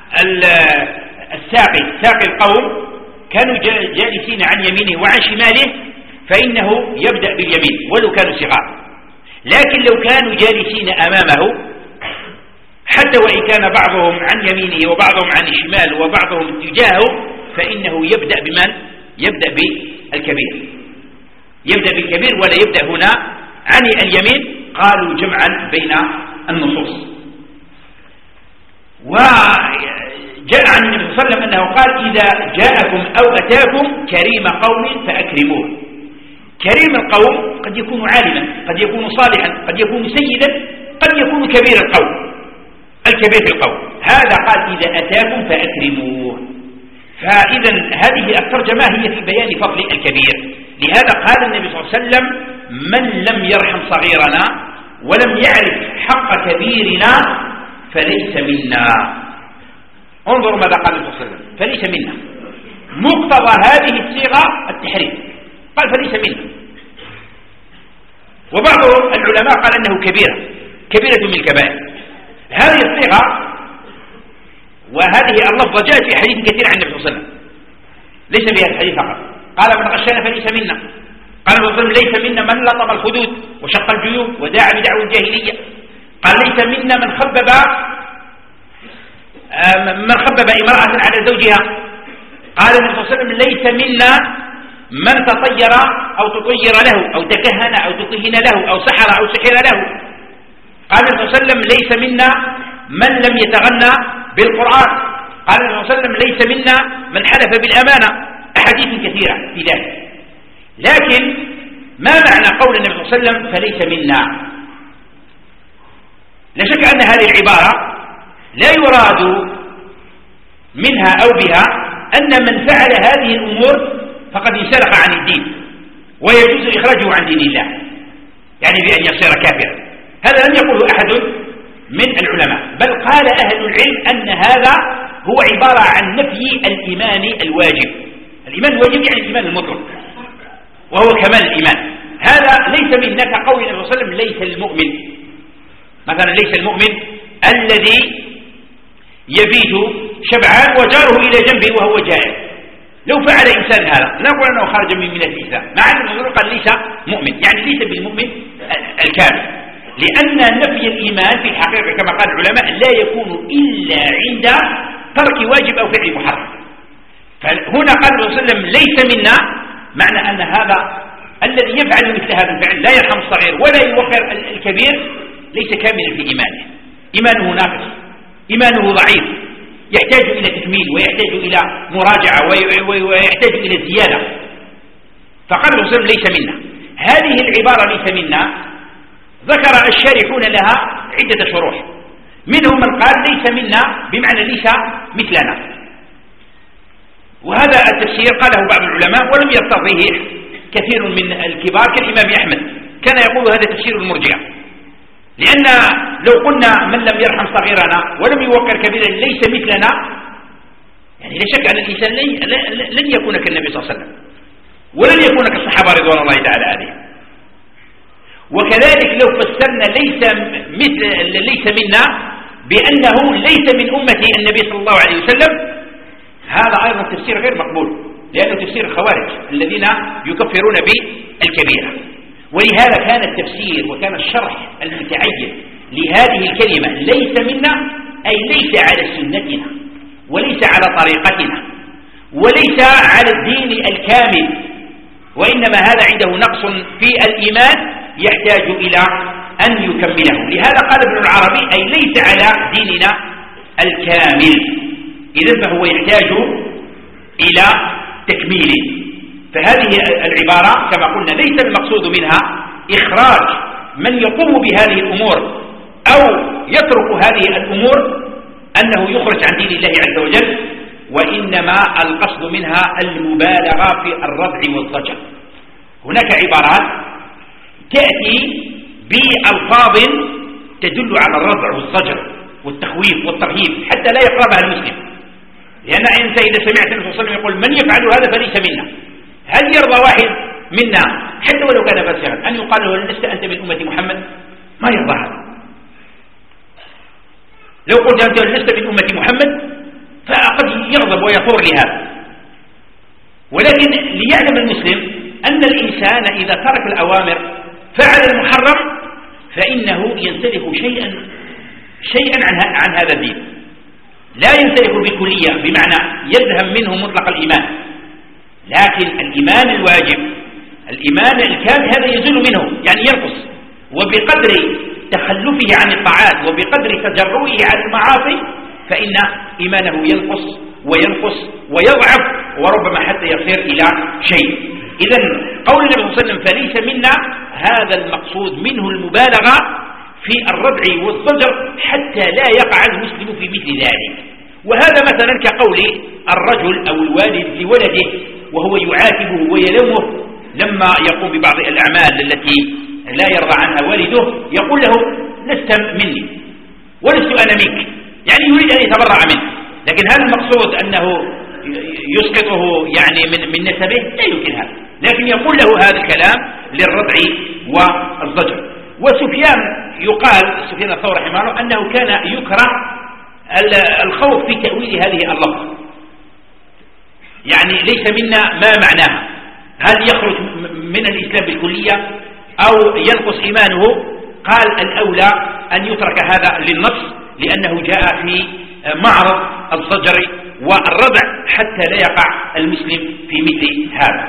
الساقي ساقي القوم كانوا جالسين عن يمينه وعن شماله فإنه يبدأ باليمين ولو كانوا صغار، لكن لو كانوا جالسين أمامه حتى وإن كان بعضهم عن يمينه وبعضهم عن الشمال وبعضهم تجاهه فإنه يبدأ بمن؟ يبدأ بالكبير يبدأ بالكبير ولا يبدأ هنا عن اليمين. قالوا جمعا بين النصوص. وجاء عن النبي صلى الله عليه وسلم أنه قال إذا جاءكم أو أتاكم كريم قوم فأكرموه. كريم القوم قد يكون عالما، قد يكون صالحا، قد يكون سيدا، قد يكون كبير القوم الكبير في القوم. هذا قال إذا أتاكم فأكرموه. فإذا هذه الترجمة هي في بيان فضل الكبير. لهذا قال النبي صلى الله عليه وسلم من لم يرحم صغيرنا ولم يعرف حق كبيرنا فليس منا. انظروا ماذا قال النبي صلى الله عليه وسلم فليس منا. مقتضى هذه الصيغة التحريم، قال فليس منا. وبعض العلماء قال أنه كبيرة كبيرة من الكبائر. هذه الصيغة وهذه اللفظة جاءت في حديث كثير عن النبي صلى الله عليه وسلم، ليس بهذا الحديث فقط. قال من غشنا فليس منا. قال النبي صلى الله عليه وسلم ليس منا من لطم الخدود وشق الجيوب وداعى بدعوى الجاهلية. قال ليس منا من خبب من خبب امرأة على زوجها. قال النبي صلى الله عليه وسلم ليس منا من تطير أو تطير له أو تكهن أو تكهن له أو سحر أو سحر له. قال النبي صلى الله عليه وسلم ليس منا من لم يتغنى بالقرآن. قال النبي صلى الله عليه وسلم ليس منا من حلف بالأمانة. أحاديث كثيرة في ذلك. لكن ما معنى قول النبي صلى الله عليه وسلم فليس منا؟ لا شك أن هذه العبارة لا يراد منها أو بها أن من فعل هذه الأمور فقد انسلخ عن الدين ويجوز إخراجه عن دين الله، يعني بأن يصير كافرا. هذا لم يقله أحد من العلماء، بل قال أهل العلم أن هذا هو عبارة عن نفي الإيمان الواجب. الإيمان الواجب يعني الإيمان المطلق وهو كمال الإيمان. هذا ليس منا كقول النبي صلى الله عليه وسلم ليس المؤمن، مثلا ليس المؤمن الذي يبيت شبعان وجاره إلى جنبه وهو جائع. لو فعل إنسان هذا نقول أنه خرج من ملة الإسلام، مع أن الرسول قال ليس مؤمن، يعني ليس بالمؤمن الكامل، لأن نفي الإيمان في الحقيقة كما قال العلماء لا يكون إلا عند ترك واجب أو فعل محرم. فهنا قال الرسول صلى الله عليه وسلم ليس منا، معنى أن هذا الذي يفعل مثل هذا الفعل لا يرحم الصغير ولا يوقر الكبير ليس كاملا في إيمانه. إيمانه ناقص، إيمانه ضعيف، يحتاج إلى تكميل ويحتاج إلى مراجعة ويحتاج إلى زيادة. فقال الرسول صلى الله عليه وسلم ليس منا. هذه العبارة ليس منا ذكر الشارحون لها عدة شروح، منهم من قال ليس منا بمعنى ليس مثلنا، وهذا التفسير قاله بعض العلماء ولم يرتضيه كثير من الكبار كالإمام أحمد، كان يقول هذا تفسير المرجئة، لأن لو قلنا من لم يرحم صغيرنا ولم يوقر كبيرا ليس مثلنا، يعني لا شك أن الإنسان لن يكون كالنبي صلى الله عليه وسلم ولن يكون كالصحابة رضوان الله تعالى عليهم. وكذلك لو فسرنا ليس مثل ليس منا بأنه ليس من أمة النبي صلى الله عليه وسلم، هذا أيضا تفسير غير مقبول، لأنه تفسير الخوارج الذين يكفرون بالكبيرة. ولهذا كان التفسير وكان الشرح المتعين لهذه الكلمة ليس منا أي ليس على سنتنا وليس على طريقتنا وليس على الدين الكامل، وإنما هذا عنده نقص في الإيمان يحتاج إلى أن يكمله. لهذا قال ابن العربي أي ليس على ديننا الكامل، إذن فهو يحتاج إلى تكميله. فهذه العبارة كما قلنا ليس المقصود منها إخراج من يقوم بهذه الأمور أو يترك هذه الأمور أنه يخرج عن دين الله عز وجل، وإنما القصد منها المبالغة في الردع والضجر. هناك عبارات تأتي بألفاظ تدل على الردع والضجر والتخويف والترهيب حتى لا يقربها المسلم، لأن أنت إذا سمعت النبي صلى الله عليه وسلم يقول من يفعل هذا فليس منا، هل يرضى واحد منا حتى ولو كان فاسقا أن يقال له لست أنت من أمة محمد؟ ما يرضى هذا. لو قلت أنت لست من أمة محمد فقد يغضب ويثور لهذا. ولكن ليعلم المسلم أن الإنسان إذا ترك الأوامر فعل المحرم فإنه ينسلخ شيئا شيئا عن, عن هذا الدين، لا ينسلخ بكلية بمعنى يذهب منه مطلق الإيمان، لكن الإيمان الواجب الإيمان الكامل هذا يزول منه، يعني ينقص، وبقدر تخلفه عن الطاعات وبقدر تجرؤه عن المعاصي فإن إيمانه ينقص وينقص ويضعف وربما حتى يصير إلى شيء. إذن قول النبي صلى الله عليه وسلم فليس منا هذا المقصود منه المبالغة في الردع والضجر حتى لا يقع المسلم في مثل ذلك. وهذا مثلا كقول الرجل أو الوالد لولده وهو يعاتبه ويلومه لما يقوم ببعض الأعمال التي لا يرضى عنها والده، يقول له لست مني ولست أنا منك، يعني يريد أن يتبرع منه، لكن هل المقصود أنه يسقطه يعني من, من نسبه؟ لا يمكن هذا، لكن يقول له هذا الكلام للردع والضجر. وسفيان يقال سفيان الثوري رحمه الله أنه كان يكره الخوف في تأويل هذه اللفظ، يعني ليس منا ما معناها، هل يخرج من الإسلام بالكلية أو ينقص إيمانه؟ قال الأولى أن يترك هذا للنص لأنه جاء في معرض الضجر والردع حتى لا يقع المسلم في مثل هذا.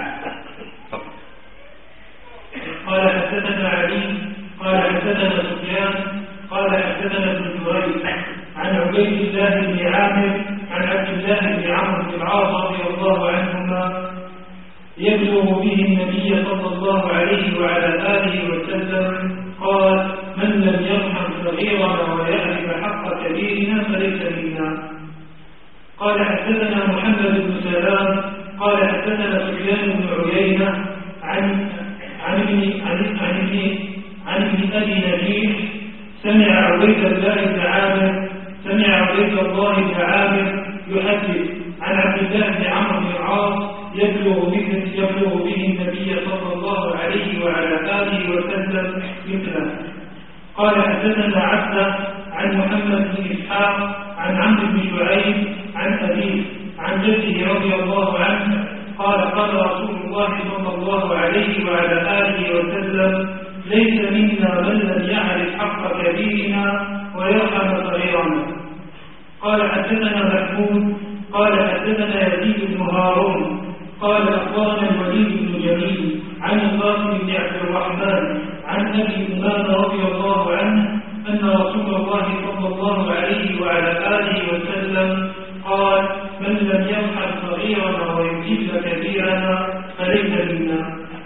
قال حدثنا علي قال حدثنا سفيان قال حدثنا ابن جريج عن عبيد الله بن عامر عن عبد الله بن عمرو بن العاص رضي الله عنهما يبلغ به النبي صلى الله عليه وعلى آله وسلم قال من لم يرحم صغيرنا ويعرف حق كبيرنا فليس منا. قال حدثنا محمد بن سلام قال حدثنا سفيان بن عيينة عن عن ابن عن عن ابن عن ابن ابي نجيح سمع عبيد الله بن عامر سمع عبيد الله بن عامر يحدث عن عبد الله بن عمرو بن العاص يبلغ به يبلغ به النبي صلى الله عليه وعلى آله وسلم مثله. قال حدثنا عبده عن محمد بن إسحاق عن عمرو بن شعيب عن أبيه عن جده رضي الله عنه قال قال رسول الله صلى الله عليه وعلى آله وسلم ليس منا من لم يعرف حق كبيرنا ويرحم صغيرنا. قال حدثنا محمود قال حدثنا يزيد بن هارون قال أخبرنا الوليد بن جميل عن القاسم بن عبد الرحمن عن أبي أمامة رضي الله عنه أن رسول الله صلى الله عليه وعلى آله وسلم قال من لم يرحم صغيرنا ويجل كبيرنا فليس منا.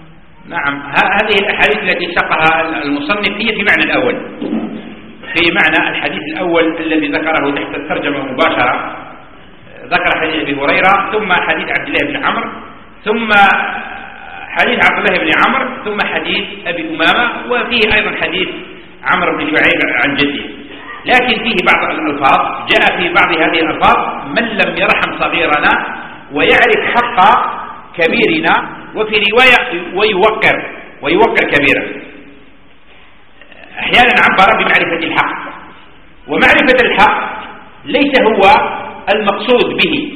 نعم، هذه الأحاديث التي ساقها المصنف هي في معنى الأول، في معنى الحديث الأول الذي ذكره تحت الترجمة مباشرة، ذكر حديث أبي هريرة ثم حديث عبد الله بن عمرو ثم حديث عبد الله بن عمرو ثم حديث أبي أمامة، وفيه أيضا حديث عمرو بن شعيب عن جده. لكن فيه بعض الألفاظ جاء في بعض هذه الألفاظ: من لم يرحم صغيرنا ويعرف حق كبيرنا، وفي رواية ويوقر ويوقر كبيرا. أحيانا عبر بمعرفة الحق، ومعرفة الحق ليس هو المقصود به،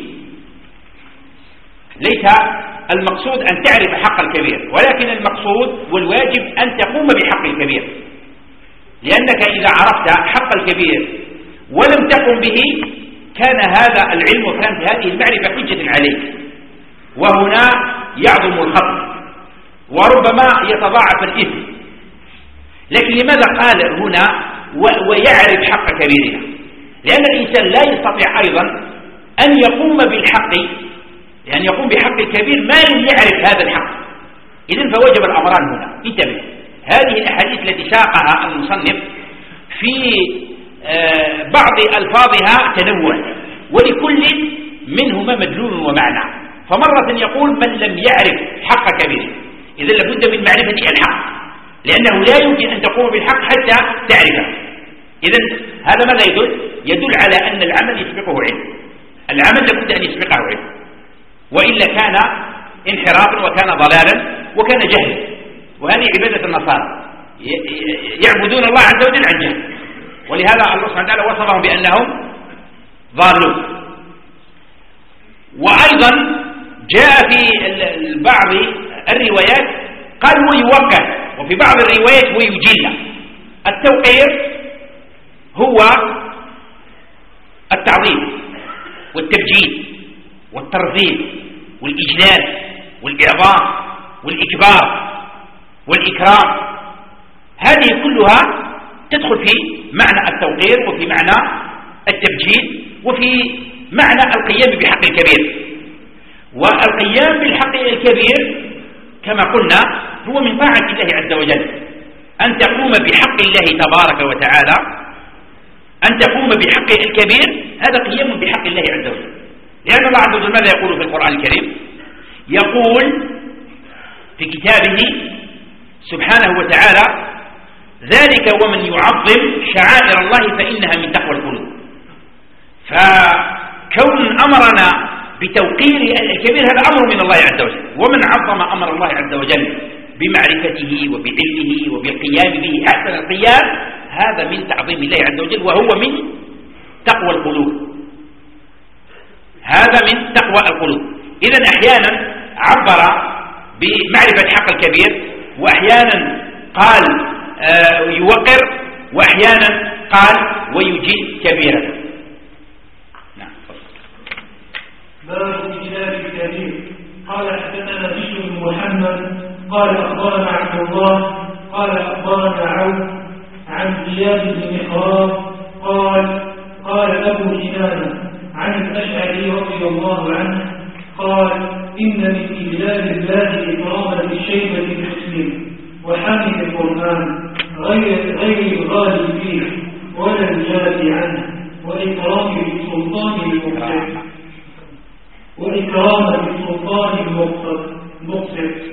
ليس المقصود أن تعرف حق الكبير، ولكن المقصود والواجب أن تقوم بحق الكبير، لأنك إذا عرفت حق الكبير ولم تقم به كان هذا العلم وكانت هذه المعرفة حجة عليك، وهنا يعظم الخطر وربما يتضاعف الإثم. لكن لماذا قال هنا ويعرف حق كبيرنا؟ لأن الإنسان لا يستطيع أيضا أن يقوم بالحق، يعني يقوم بحق الكبير ما لم يعرف هذا الحق. إذن فوجب الأمران هنا. انتبه، هذه الأحاديث التي ساقها المصنف في بعض ألفاظها تنوع، ولكل منهما مدلول ومعنى. فمرة يقول من لم يعرف حق كبير، إذن لابد من معرفة الحق، لأنه لا يمكن أن تقوم بالحق حتى تعرفه. إذن هذا ماذا يدل؟ يدل على أن العمل يسبقه علم، العمل لابد أن يسبقه علم، وإلا كان انحرافا وكان ضلالا وكان جهل. وهذه عبادة النصارى، يعبدون الله عز وجل عن جهل، ولهذا الله سبحانه وتعالى وصفهم بأنهم ضالون. وأيضا جاء في بعض الروايات قال ويوقر، وفي بعض الروايات ويجل. التوقير هو التعظيم والتبجيل والترغيب والإجلال والإعظام والإكبار والإكرام، هذه كلها تدخل في معنى التوقير وفي معنى التبجيل وفي معنى القيام بحق الكبير. والقيام بالحق الكبير كما قلنا هو من طاعة الله عز وجل، أن تقوم بحق الله تبارك وتعالى، أن تقوم بحق الكبير، هذا قيام بحق الله عز وجل. لأن الله عز وجل ماذا يقول في القرآن الكريم؟ يقول في كتابه سبحانه وتعالى: ذلك ومن يعظم شعائر الله فإنها من تقوى القلوب. فكون أمرنا بتوقير الكبير هذا أمر من الله عز وجل، ومن عظم أمر الله عز وجل بمعرفته وبعلمه وبالقيام به أحسن القيام، هذا من تعظيم الله عز وجل، وهو من تقوى القلوب، هذا من تقوى القلوب. إذن أحيانا عبر بمعرفة حق الكبير، وأحيانا قال آه يوقر، وأحيانا قال ويجيل كبيرا. نعم. باب إجلال الكبير. قال حدثنا بشر بن محمد قال أخبرنا عبد الله قال أخبرنا عون عن زياد بن محراب قال قال أبو سنان عن الأشعري رضي الله عنه قال: إن من إجلال الله إكراما للشيبة المسلم وحامل القرآن غير غير الغالب فيه ولا الجاد عنه، وإكرام بالسلطان المقصد وإكرام بالسلطان المقصد.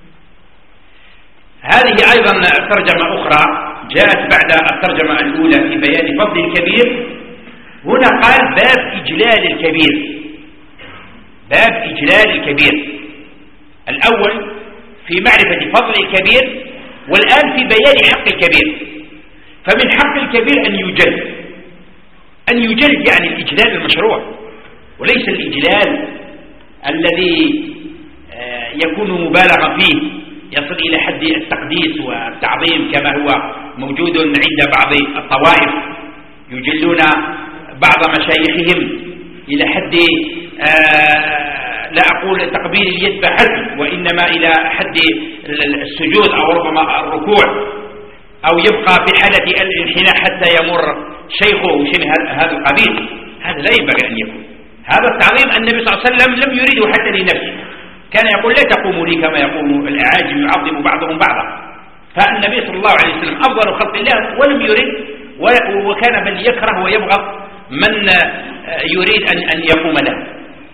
هذه أيضا ترجمة أخرى جاءت بعد الترجمة الأولى في بيان فضل الكبير. هنا قال باب إجلال الكبير، باب إجلال الكبير. الأول في معرفة فضل الكبير، والآن في بيان حق الكبير. فمن حق الكبير أن يجل، أن يجل يعني الإجلال المشروع، وليس الإجلال الذي يكون مبالغا فيه يصل إلى حد التقديس والتعظيم كما هو موجود عند بعض الطوائف، يجلون بعض مشايخهم إلى حد آه لا أقول تقبيل اليد فحسب، وإنما إلى حد السجود أو ربما الركوع، أو يبقى في حالة الانحناء حتى يمر شيخه شبه هذا القبيل. هذا لا ينبغي أن يكون. هذا التعظيم النبي صلى الله عليه وسلم لم يريده حتى لنفسه، كان يقول لا تقوموا لي كما يقوم الأعاجم يعظم بعضهم بعضا، فالنبي صلى الله عليه وسلم أفضل خلق الله ولم يرد، وكان بل يكره ويبغض من يريد أن يقوم له.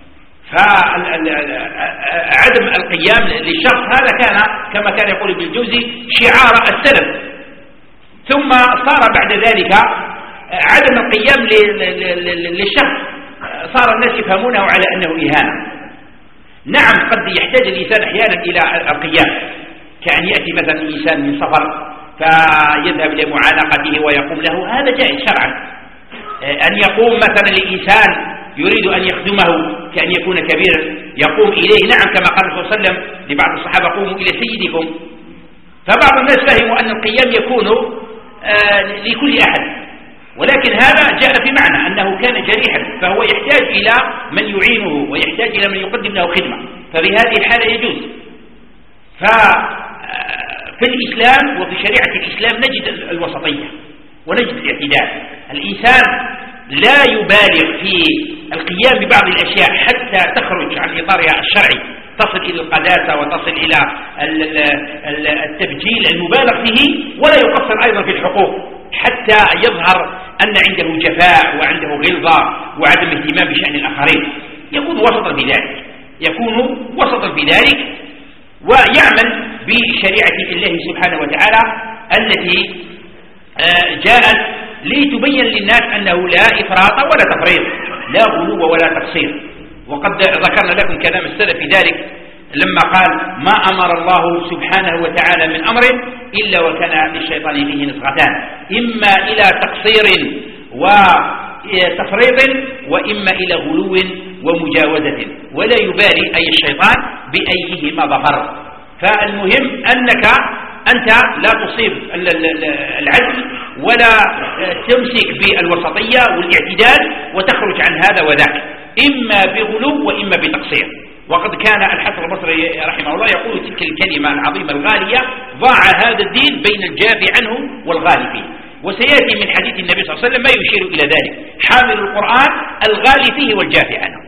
فعدم القيام للشخص هذا كان كما كان يقول ابن الجوزي شعار السلف، ثم صار بعد ذلك عدم القيام للشخص صار الناس يفهمونه على أنه إهانة. نعم قد يحتاج الإنسان أحيانا إلى القيام، كأن يأتي مثلا إنسان من سفر فيذهب لمعانقته ويقوم له، هذا جائز شرعا. أن يقوم مثلا لإنسان يريد أن يخدمه كأن يكون كبيرا يقوم إليه، نعم كما قال صلى الله عليه وسلم لبعض الصحابة قوموا إلى سيدكم. فبعض الناس فهموا أن القيام يكون لكل أحد، ولكن هذا جاء بمعنى أنه كان جريحا فهو يحتاج إلى من يعينه ويحتاج إلى من يقدم له خدمة، فبهذه الحالة يجوز. ففي الإسلام وفي شريعة الإسلام نجد الوسطية ونجد الاعتدال. الإنسان لا يبالغ في القيام ببعض الأشياء حتى تخرج عن إطارها الشرعي، تصل إلى القداسة وتصل إلى التبجيل المبالغ فيه، ولا يقصر أيضا في الحقوق حتى يظهر أن عنده جفاء وعنده غلظة وعدم اهتمام بشأن الآخرين. يكون وسطا في ذلك، يكون وسطا في ذلك ويعمل بشريعة الله سبحانه وتعالى التي جاءت لتبين للناس أنه لا إفراط ولا تفريط، لا غلو ولا تقصير. وقد ذكرنا لكم كلام السلف في ذلك لما قال ما أمر الله سبحانه وتعالى من أمر إلا وكان للشيطان فيه نزغتان، إما إلى تقصير وتفريط وإما إلى غلو ومجاوزة، ولا يبالي أي الشيطان بأيهما ظفر. فالمهم أنك أنت لا تصيب العدل ولا تمسك بالوسطية والاعتدال وتخرج عن هذا وذاك، إما بغلو وإما بتقصير. وقد كان الحسن البصري رحمه الله يقول تلك الكلمة العظيمة الغالية ضاع هذا الدين بين الجافي عنه والغالي فيه. وسيأتي من حديث النبي صلى الله عليه وسلم ما يشير إلى ذلك، حامل القرآن الغالي فيه والجافي عنه.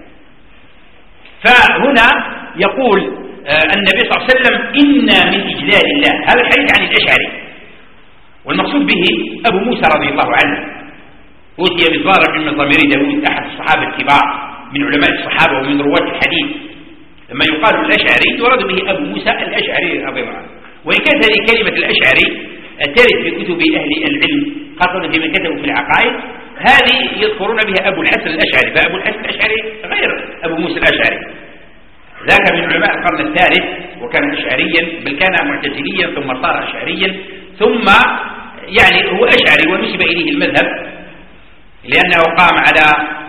فهنا يقول النبي صلى الله عليه وسلم إنا من إجلال الله، هذا الحديث عن الأشعري، والمقصود به أبو موسى رضي الله عنه، أوتي بضارب من ضمير داود أحد الصحابة الكبار من علماء الصحابة ومن رواة الحديث. لما يقال الأشعري يراد به أبو موسى الأشعري رضي الله عنه، وإن كانت هذه كلمة الأشعري ترد في كتب أهل العلم خاصة فيما كتبوا في العقائد، هذه يذكرون بها أبو الحسن الأشعري، فأبو الحسن الأشعري غير أبو موسى الأشعري، ذاك من علماء القرن الثالث وكان أشعريا، بل كان معتزليا ثم صار أشعريا، ثم يعني هو أشعري ونسب إليه المذهب لأنه قام على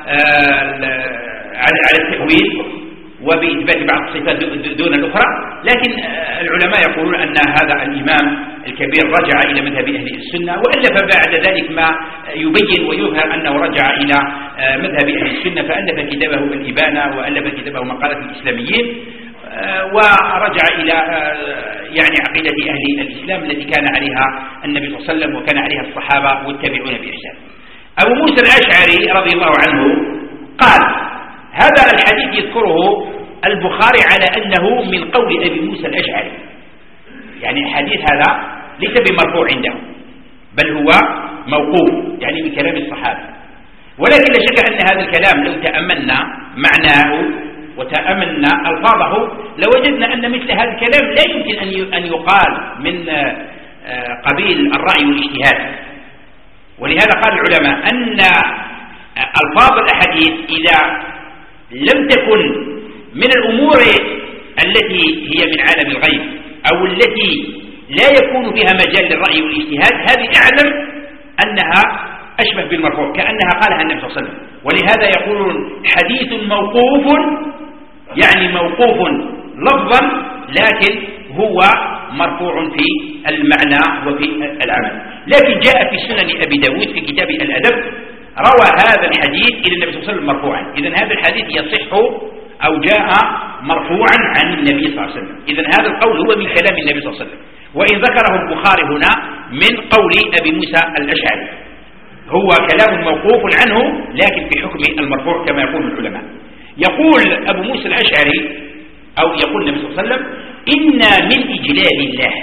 على التأويل وبإثبات بعض الصفات دون الأخرى. لكن العلماء يقولون أن هذا الإمام الكبير رجع إلى مذهب أهل السنة، وألف بعد ذلك ما يبين ويظهر أنه رجع إلى مذهب أهل السنة، فألف كتابه الإبانة وألف كتابه مقالة الإسلاميين، ورجع إلى يعني عقيدة أهل الإسلام التي كان عليها النبي صلى الله عليه وسلم وكان عليها الصحابة والتابعون بإحسان. أبو موسى الأشعري رضي الله عنه قال هذا الحديث يذكره البخاري على أنه من قول أبي موسى الأشعري، يعني الحديث هذا ليس بمرفوع عنده بل هو موقوف يعني من كلام الصحابة. ولكن لا شك أن هذا الكلام لو تأملنا معناه وتأملنا ألفاظه لوجدنا أن مثل هذا الكلام لا يمكن أن يقال من قبيل الرأي والاجتهاد. ولهذا قال العلماء أن ألفاظ الأحاديث إذا لم تكن من الأمور التي هي من عالم الغيب أو التي لا يكون فيها مجال للرأي والاجتهاد، هذه أعلم أنها أشبه بالمرفوع كأنها قالها النبي صلى الله عليه وسلم. ولهذا يقولون حديث موقوف يعني موقوف لفظا لكن هو مرفوع في المعنى وفي العمل. لكن جاء في سنن أبي داود في كتاب الأدب روى هذا الحديث إلى النبي صلى الله عليه وسلم مرفوعا، إذن هذا الحديث يصح أو جاء مرفوعا عن النبي صلى الله عليه وسلم، إذن هذا القول هو من كلام النبي صلى الله عليه وسلم. وإن ذكره البخاري هنا من قول أبي موسى الأشعري هو كلام موقوف عنه لكن في حكم المرفوع كما يقول العلماء. يقول أبو موسى الأشعري أو يقول النبي صلى الله عليه وسلم إنا من إجلال الله،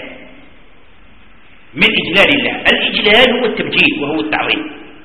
من إجلال الله. الإجلال هو التبجيل وهو التعظيم،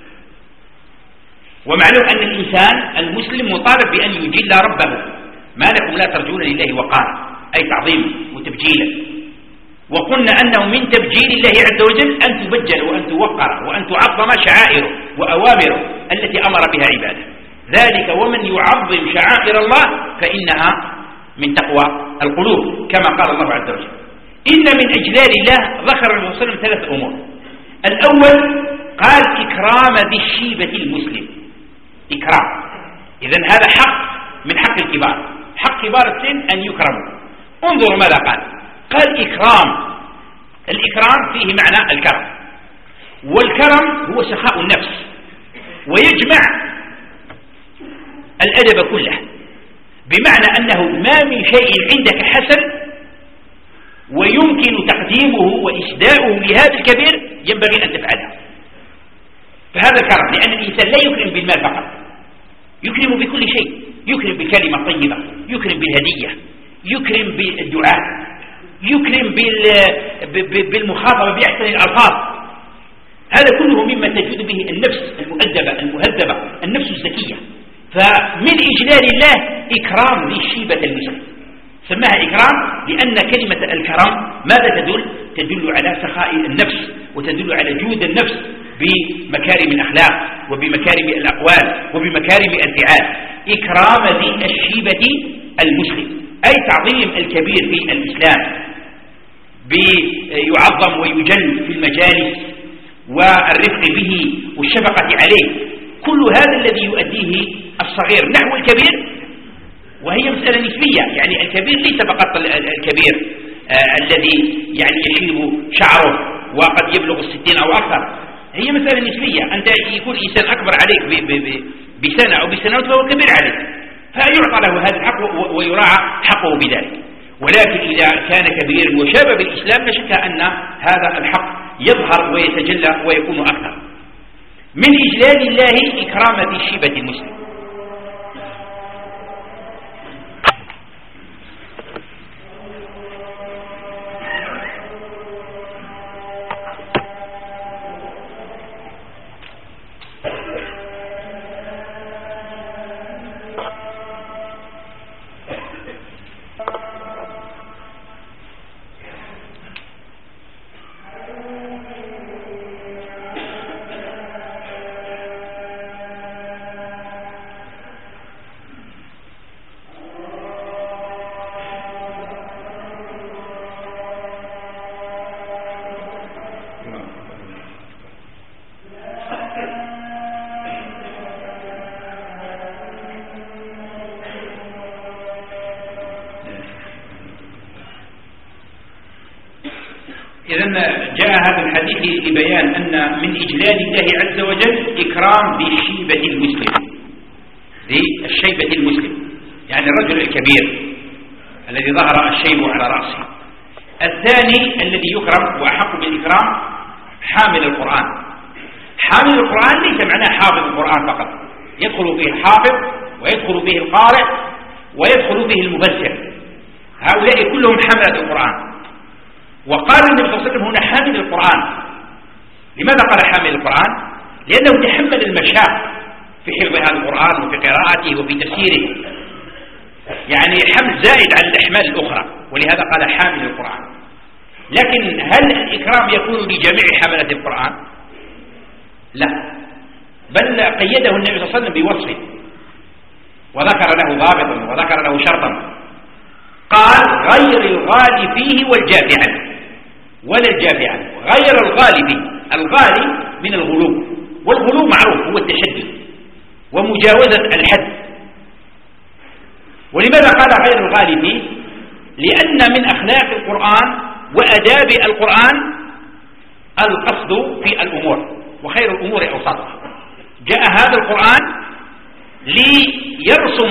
ومعلوم أن الإنسان المسلم مطالب بأن يجل ربه، ما لكم لا ترجون لله وقارا، أي تعظيما وتبجيلا. وقلنا أنه من تبجيل الله عز وجل أن تبجل وأن توقر وأن تعظم شعائره وأوامره التي أمر بها عباده، ذلك ومن يعظم شعائر الله فإنها من تقوى القلوب كما قال الله عز وجل. إن من إجلال الله ذكر النبي صلى الله عليه وسلم ثلاث أمور. الأول قال إكرام ذي الشيبة المسلم، إكرام، إذن هذا حق من حق الكبار، حق كبار السن أن يكرموا. انظروا ماذا قال، قال إكرام. الإكرام فيه معنى الكرم، والكرم هو سخاء النفس ويجمع الأدب كله، بمعنى أنه ما من شيء عندك حسن ويمكن تقديمه وإسداؤه لهذا الكبير ينبغي أن تفعله، فهذا الكرم. لأن الإنسان لا يكرم بالمال فقط، يكرم بكل شيء، يكرم بالكلمة الطيبة، يكرم بالهدية، يكرم بالدعاء، يكرم بالمخاطبة بأحسن الألفاظ. هذا كله مما تجد به النفس المؤدبة المهذبة، النفس الزكية. فمن إجلال الله إكرام ذي الشيبة المسلم، سماها إكرام لأن كلمة الكرم ماذا تدل؟ تدل على سخاء النفس وتدل على جود النفس بمكارم الأخلاق وبمكارم الأقوال وبمكارم الفعال. إكرام ذي الشيبة المسلم أي تعظيم الكبير في الإسلام، بيعظم ويجل في المجالس والرفق به والشفقة عليه. كل هذا الذي يؤديه الصغير نحو الكبير، وهي مسألة نسبية، يعني الكبير ليس فقط الكبير آه الذي يعني يشيب شعره وقد يبلغ الستين أو أكثر، هي مسألة نسبية. أنت يكون إنسان أكبر عليك ب ب ب بسنة أو بسنوات فهو كبير عليك، فيعطى له هذا الحق ويراعى حقه بذلك. ولكن إذا كان كبير وشاب بالإسلام لا شك أن هذا الحق يظهر ويتجلى ويكون أكثر. من إجلال الله إكرام ذي الشيبة المسلم. إذن جاء هذا الحديث لبيان أن من إجلال الله عز وجل إكرام ذي الشيبة المسلم، ذي الشيبة المسلم يعني الرجل الكبير الذي ظهر الشيب على رأسه. الثاني الذي يكرم وأحق بالإكرام حامل القرآن. حامل القرآن ليس معناه حافظ القرآن فقط، يدخل به الحافظ ويدخل به القارئ ويدخل به المفسر، هؤلاء كلهم حملة القرآن. وقال النبي صلى الله عليه وسلم هنا حامل القرآن. لماذا قال حامل القرآن؟ لأنه تحمل المشاق في حفظ هذا القرآن وفي قراءته وفي تفسيره، يعني حمل زائد عن الأحمال الأخرى، ولهذا قال حامل القرآن. لكن هل الإكرام يكون لجميع حملة القرآن؟ لا، بل قيده النبي صلى الله عليه وسلم بوصفه وذكر له ضابطا وذكر له شرطا، قال غير الغالي فيه والجافي عنه ولا الجافي عنه، غير الغالي فيه. الغالي من الغلو، والغلو معروف هو التشدد ومجاوزة الحد. ولماذا قال غير الغالي فيه؟ لأن من أخلاق القرآن وأداب القرآن القصد في الأمور، وخير الأمور أوسطها. جاء هذا القرآن ليرسم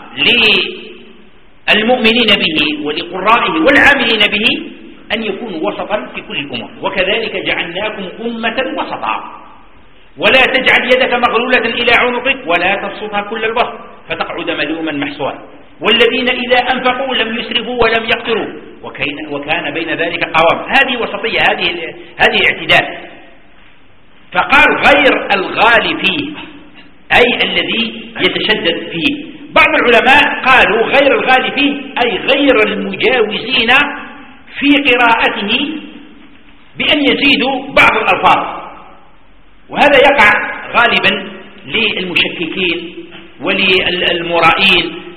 للمؤمنين به ولقرائه والعاملين به أن يكونوا وسطا في كل الأمور، وكذلك جعلناكم أمة وسطا ولا تجعل يدك مغلولة إلى عنقك ولا تبسطها كل البسط فتقعد ملوما محسورا. والذين إذا أنفقوا لم يسرفوا ولم يقتروا وكان بين ذلك قوام. هذه وسطية، هذه هذه اعتدال. فقال غير الغالي فيه أي الذي يتشدد فيه. بعض العلماء قالوا غير الغالي فيه أي غير المجاوزين في قراءته بأن يزيدوا بعض الألفاظ، وهذا يقع غالبا للمشككين وللمرائين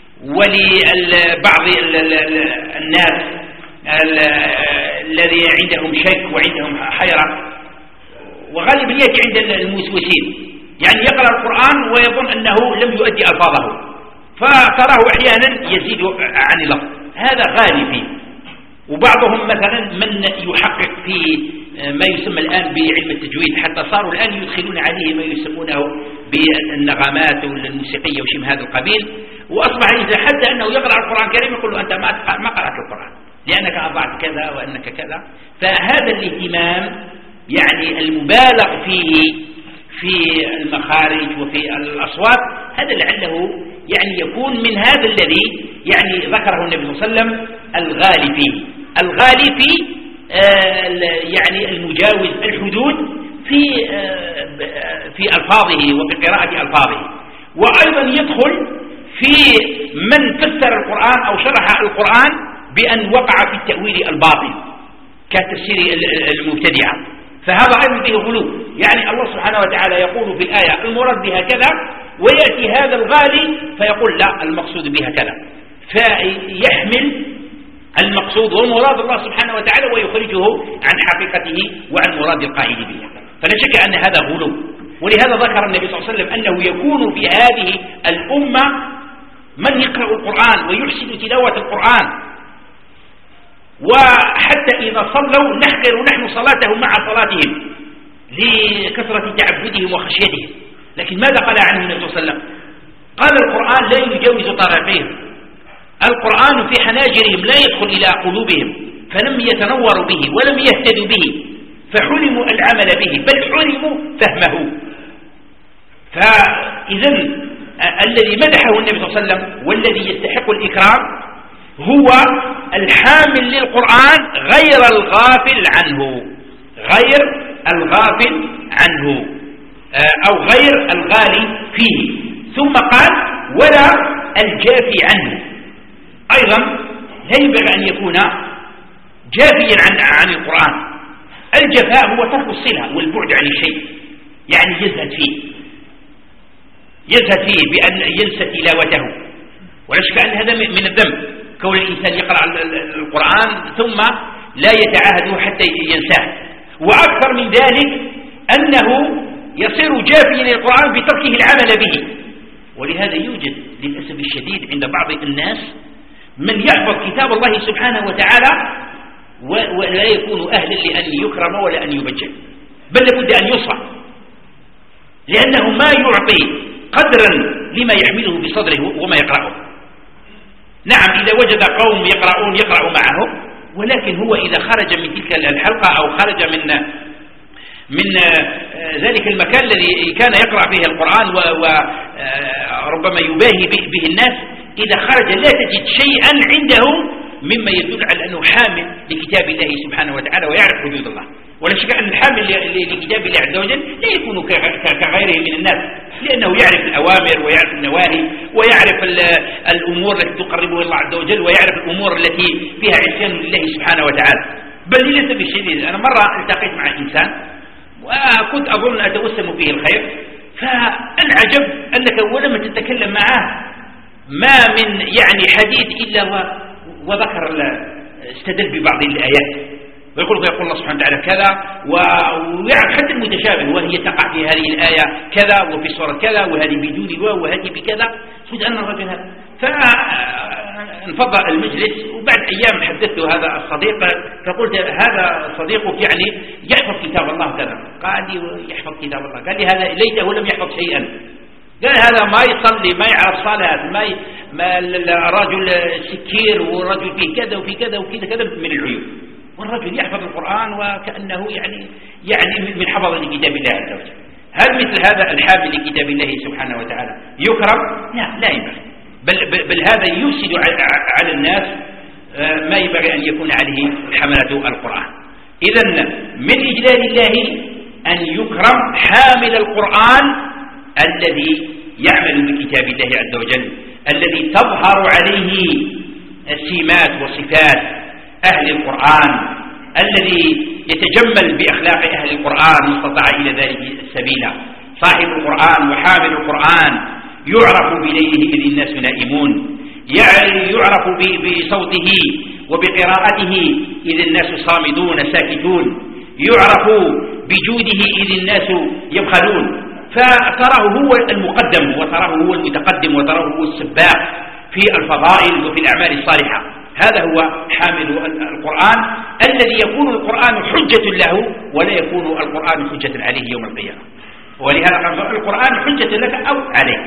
ولبعض الناس الذي عندهم شك وعندهم حيرة، وغالبا يأتي عند الموسوسين، يعني يقرأ القرآن ويظن أنه لم يؤدي ألفاظه فتراه أحيانا يزيد عن اللفظ، هذا غالي فيه. وبعضهم مثلا من يحقق في ما يسمى الآن بعلم التجويد، حتى صاروا الآن يدخلون عليه ما يسمونه بالنغمات الموسيقية وشيء من هذا القبيل، وأصبح إذا حتى أنه يقرأ القرآن الكريم يقول له أنت ما قرأت القرآن لأنك أضعت كذا وأنك كذا. فهذا الاهتمام يعني المبالغ فيه في المخارج وفي الأصوات هذا لعله يعني يكون من هذا الذي يعني ذكره النبي صلى الله عليه وسلم الغالي فيه. الغالي فيه آه يعني المجاوز الحدود في آه في ألفاظه وفي قراءة ألفاظه. وأيضا يدخل في من فسر القرآن أو شرح القرآن بأن وقع في التأويل الباطل كتفسير المبتدعة، فهذا أيضا فيه غلو. يعني الله سبحانه وتعالى يقول في الآية المراد بها كذا، ويأتي هذا الغالي فيقول لا المقصود بها كذا، فيحمل المقصود والمراد الله سبحانه وتعالى ويخرجه عن حقيقته وعن مراد القائل بها. فلا شك أن هذا غلو، ولهذا ذكر النبي صلى الله عليه وسلم أنه يكون في هذه الأمة من يقرأ القرآن ويحسن تلاوة القرآن، وحتى إذا صلوا نحقر نحن صلاتهم مع صلاتهم لكثرة تعبدهم وخشيتهم. لكن ماذا قال عنه النبي صلى الله عليه وسلم؟ قال القرآن لا يجاوز طرفيهم، القرآن في حناجرهم لا يدخل إلى قلوبهم، فلم يتنوروا به ولم يهتدوا به فحرموا العمل به بل حرموا فهمه. فإذا الذي مدحه النبي صلى الله عليه وسلم والذي يستحق الإكرام هو الحامل للقرآن غير الغافل عنه، غير الغافل عنه أو غير الغالي فيه. ثم قال ولا الجافي عنه، أيضا لا ينبغي أن يكون جافيا عن عن القرآن. الجفاء هو ترك الصلة والبعد عن الشيء، يعني يزهد فيه يزهد فيه بأن ينسى تلاوته، ولا شك أن هذا من الذنب كون الإنسان يقرأ القرآن ثم لا يتعاهده حتى ينساه. وأكثر من ذلك أنه يصير جافيا للقرآن بتركه العمل به. ولهذا يوجد للأسف الشديد عند بعض الناس من يحفظ كتاب الله سبحانه وتعالى ولا يكون أهلا لأن يكرم ولا أن يبجل، بل لابد أن يصع، لأنه ما يعطي قدرا لما يحمله بصدره وما يقرأه. نعم إذا وجد قوم يقرؤون يقرأ معهم، ولكن هو إذا خرج من تلك الحلقة أو خرج من من ذلك المكان الذي كان يقرأ فيه القرآن وربما يباهي به الناس، إذا خرج لا تجد شيئا عنده مما يدل على أنه حامل لكتاب الله سبحانه وتعالى ويعرف حدود الله. ولا شك أن الحامل لكتاب الله عز وجل لا يكون كغيره من الناس، لأنه يعرف الأوامر ويعرف النواهي ويعرف الأمور التي تقربه الله عز وجل ويعرف الأمور التي فيها عصيان لله سبحانه وتعالى. بل للأسف الشديد أنا مرة التقيت مع إنسان وكنت أظن أتوسم فيه الخير، فالعجب أنك ولما تتكلم معه ما من يعني حديث إلا وذكر استدل ببعض الآيات ويقول يقول الله سبحانه وتعالى كذا، ويعرف حتى المتشابه وهي تقع في هذه الآية كذا وفي سورة كذا وهذه بدون الواو وهذه بكذا. قلت أن الرجل هذا، فانفضل المجلس. وبعد أيام حدثت هذا الصديق فقلت هذا صديقك يعني يحفظ كتاب الله كذا؟ قال لي يحفظ كتاب الله. قال لي هذا ليته لم يحفظ شيئا. قال هذا ما يصلي ما يعرف صلاة ما, ي... ما الرجل سكير ورجل فيه كذا وفي كذا وكذا كذا من العيوب، والرجل يحفظ القرآن وكأنه يعني يعني من حفظ لكتاب الله عز وجل. هل مثل هذا الحامل لكتاب الله سبحانه وتعالى يكرم؟ لا لا ينبغي بل, بل, بل هذا يفسد على الناس ما ينبغي أن يكون عليه حملة القرآن. إذن من إجلال الله أن يكرم حامل القرآن الذي يعمل بكتاب الله عز وجل، الذي تظهر عليه سمات وصفات أهل القرآن، الذي يتجمل بأخلاق أهل القرآن واستطاع إلى ذلك سبيلا. صاحب القرآن وحامل القرآن يعرف بليله إذ الناس نائمون، يعرف بصوته وبقراءته إذ الناس صامدون ساكتون، يعرف بجوده إذ الناس يبخلون، فتراه هو المقدم وتراه هو المتقدم وتراه هو السباق في الفضائل وفي الأعمال الصالحة. هذا هو حامل القرآن الذي يكون القرآن حجة له ولا يكون القرآن حجة عليه يوم القيامة. ولهذا قال القرآن حجة لك أو عليك.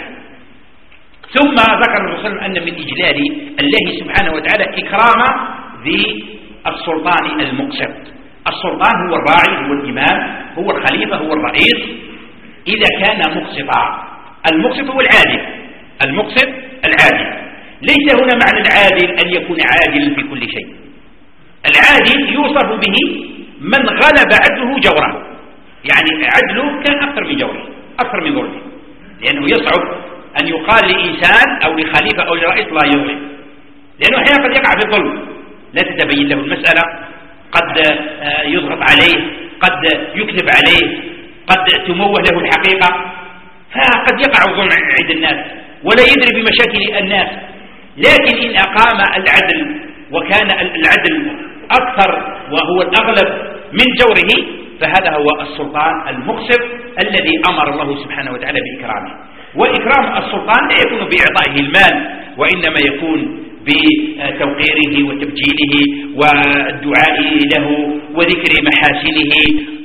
ثم ذكر الرسول صلى الله عليه وسلم أن من إجلال الله سبحانه وتعالى إكرام ذي السلطان المقسط. السلطان هو الراعي، هو الإمام، هو الخليفة، هو الرئيس إذا كان مقسطا. المقسط هو العادل، المقسط العادل. ليس هنا معنى العادل أن يكون عادلا في كل شيء. العادل يوصف به من غلب عدله جوره، يعني عدله كان أكثر من جوره، أكثر من ظلمه، لأنه يصعب أن يقال لإنسان أو لخليفة أو لرئيس لا يظلم، لأنه أحيانا قد يقع في الظلم، لا تتبين له المسألة، قد يضغط عليه، قد يكذب عليه، قد تموه له الحقيقة، فقد يقع الظلم عند الناس ولا يدري بمشاكل الناس. لكن إن أقام العدل وكان العدل أكثر وهو الأغلب من جوره فهذا هو السلطان المقسط الذي أمر الله سبحانه وتعالى بإكرامه. وإكرام السلطان لا يكون بإعطائه المال، وإنما يكون بتوقيره وتبجيله والدعاء له وذكر محاسنه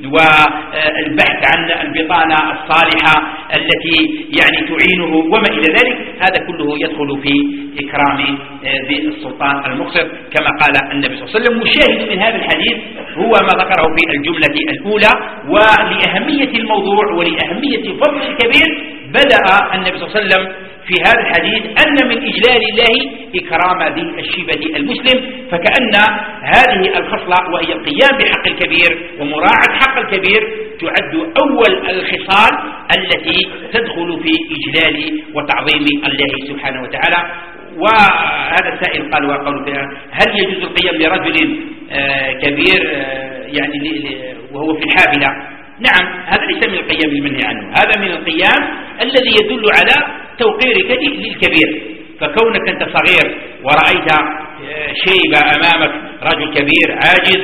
والبحث عن البطانة الصالحة التي يعني تعينه وما إلى ذلك. هذا كله يدخل في إكرام ذي السلطان المقسط كما قال النبي صلى الله عليه وسلم. مشاهد من هذا الحديث هو ما ذكره في الجملة الأولى. ولأهمية الموضوع ولأهمية الفضل الكبير بدأ النبي صلى الله عليه وسلم في هذا الحديث أن من إجلال الله إكرام ذي الشيبة المسلم. فكأن هذه الخصلة وهي القيام بحق الكبير ومراعاة حق الكبير تعد أول الخصال التي تدخل في إجلال وتعظيم الله سبحانه وتعالى. وهذا السائل قال وقال هل يجوز القيام لرجل كبير يعني وهو في الحافلة؟ نعم، هذا ليس من القيام المنهي عنه، هذا من القيام الذي يدل على توقيرك للكبير. فكونك أنت صغير ورأيت شيبة أمامك رجل كبير عاجز،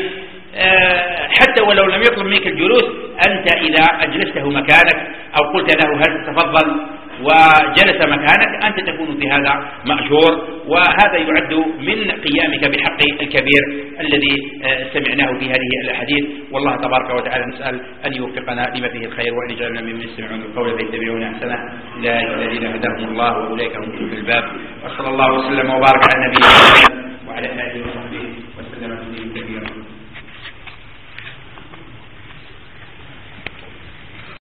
حتى ولو لم يطلب منك الجلوس، أنت إذا أجلسته مكانك أو قلت له هل تفضل وجلس مكانك أنت تكون في هذا مأجور. وهذا يعد من قيامك بحق الكبير الذي سمعناه في هذه الأحاديث. والله تبارك وتعالى نسأل أن يوفقنا لما فيه الخير وأن يجعلنا ممن يستمعون القول فيتبعون أحسنه. أولئك الذين هداهم الله وأولئك هم أولو الألباب. وصلى الله وسلم وبارك على نبينا محمد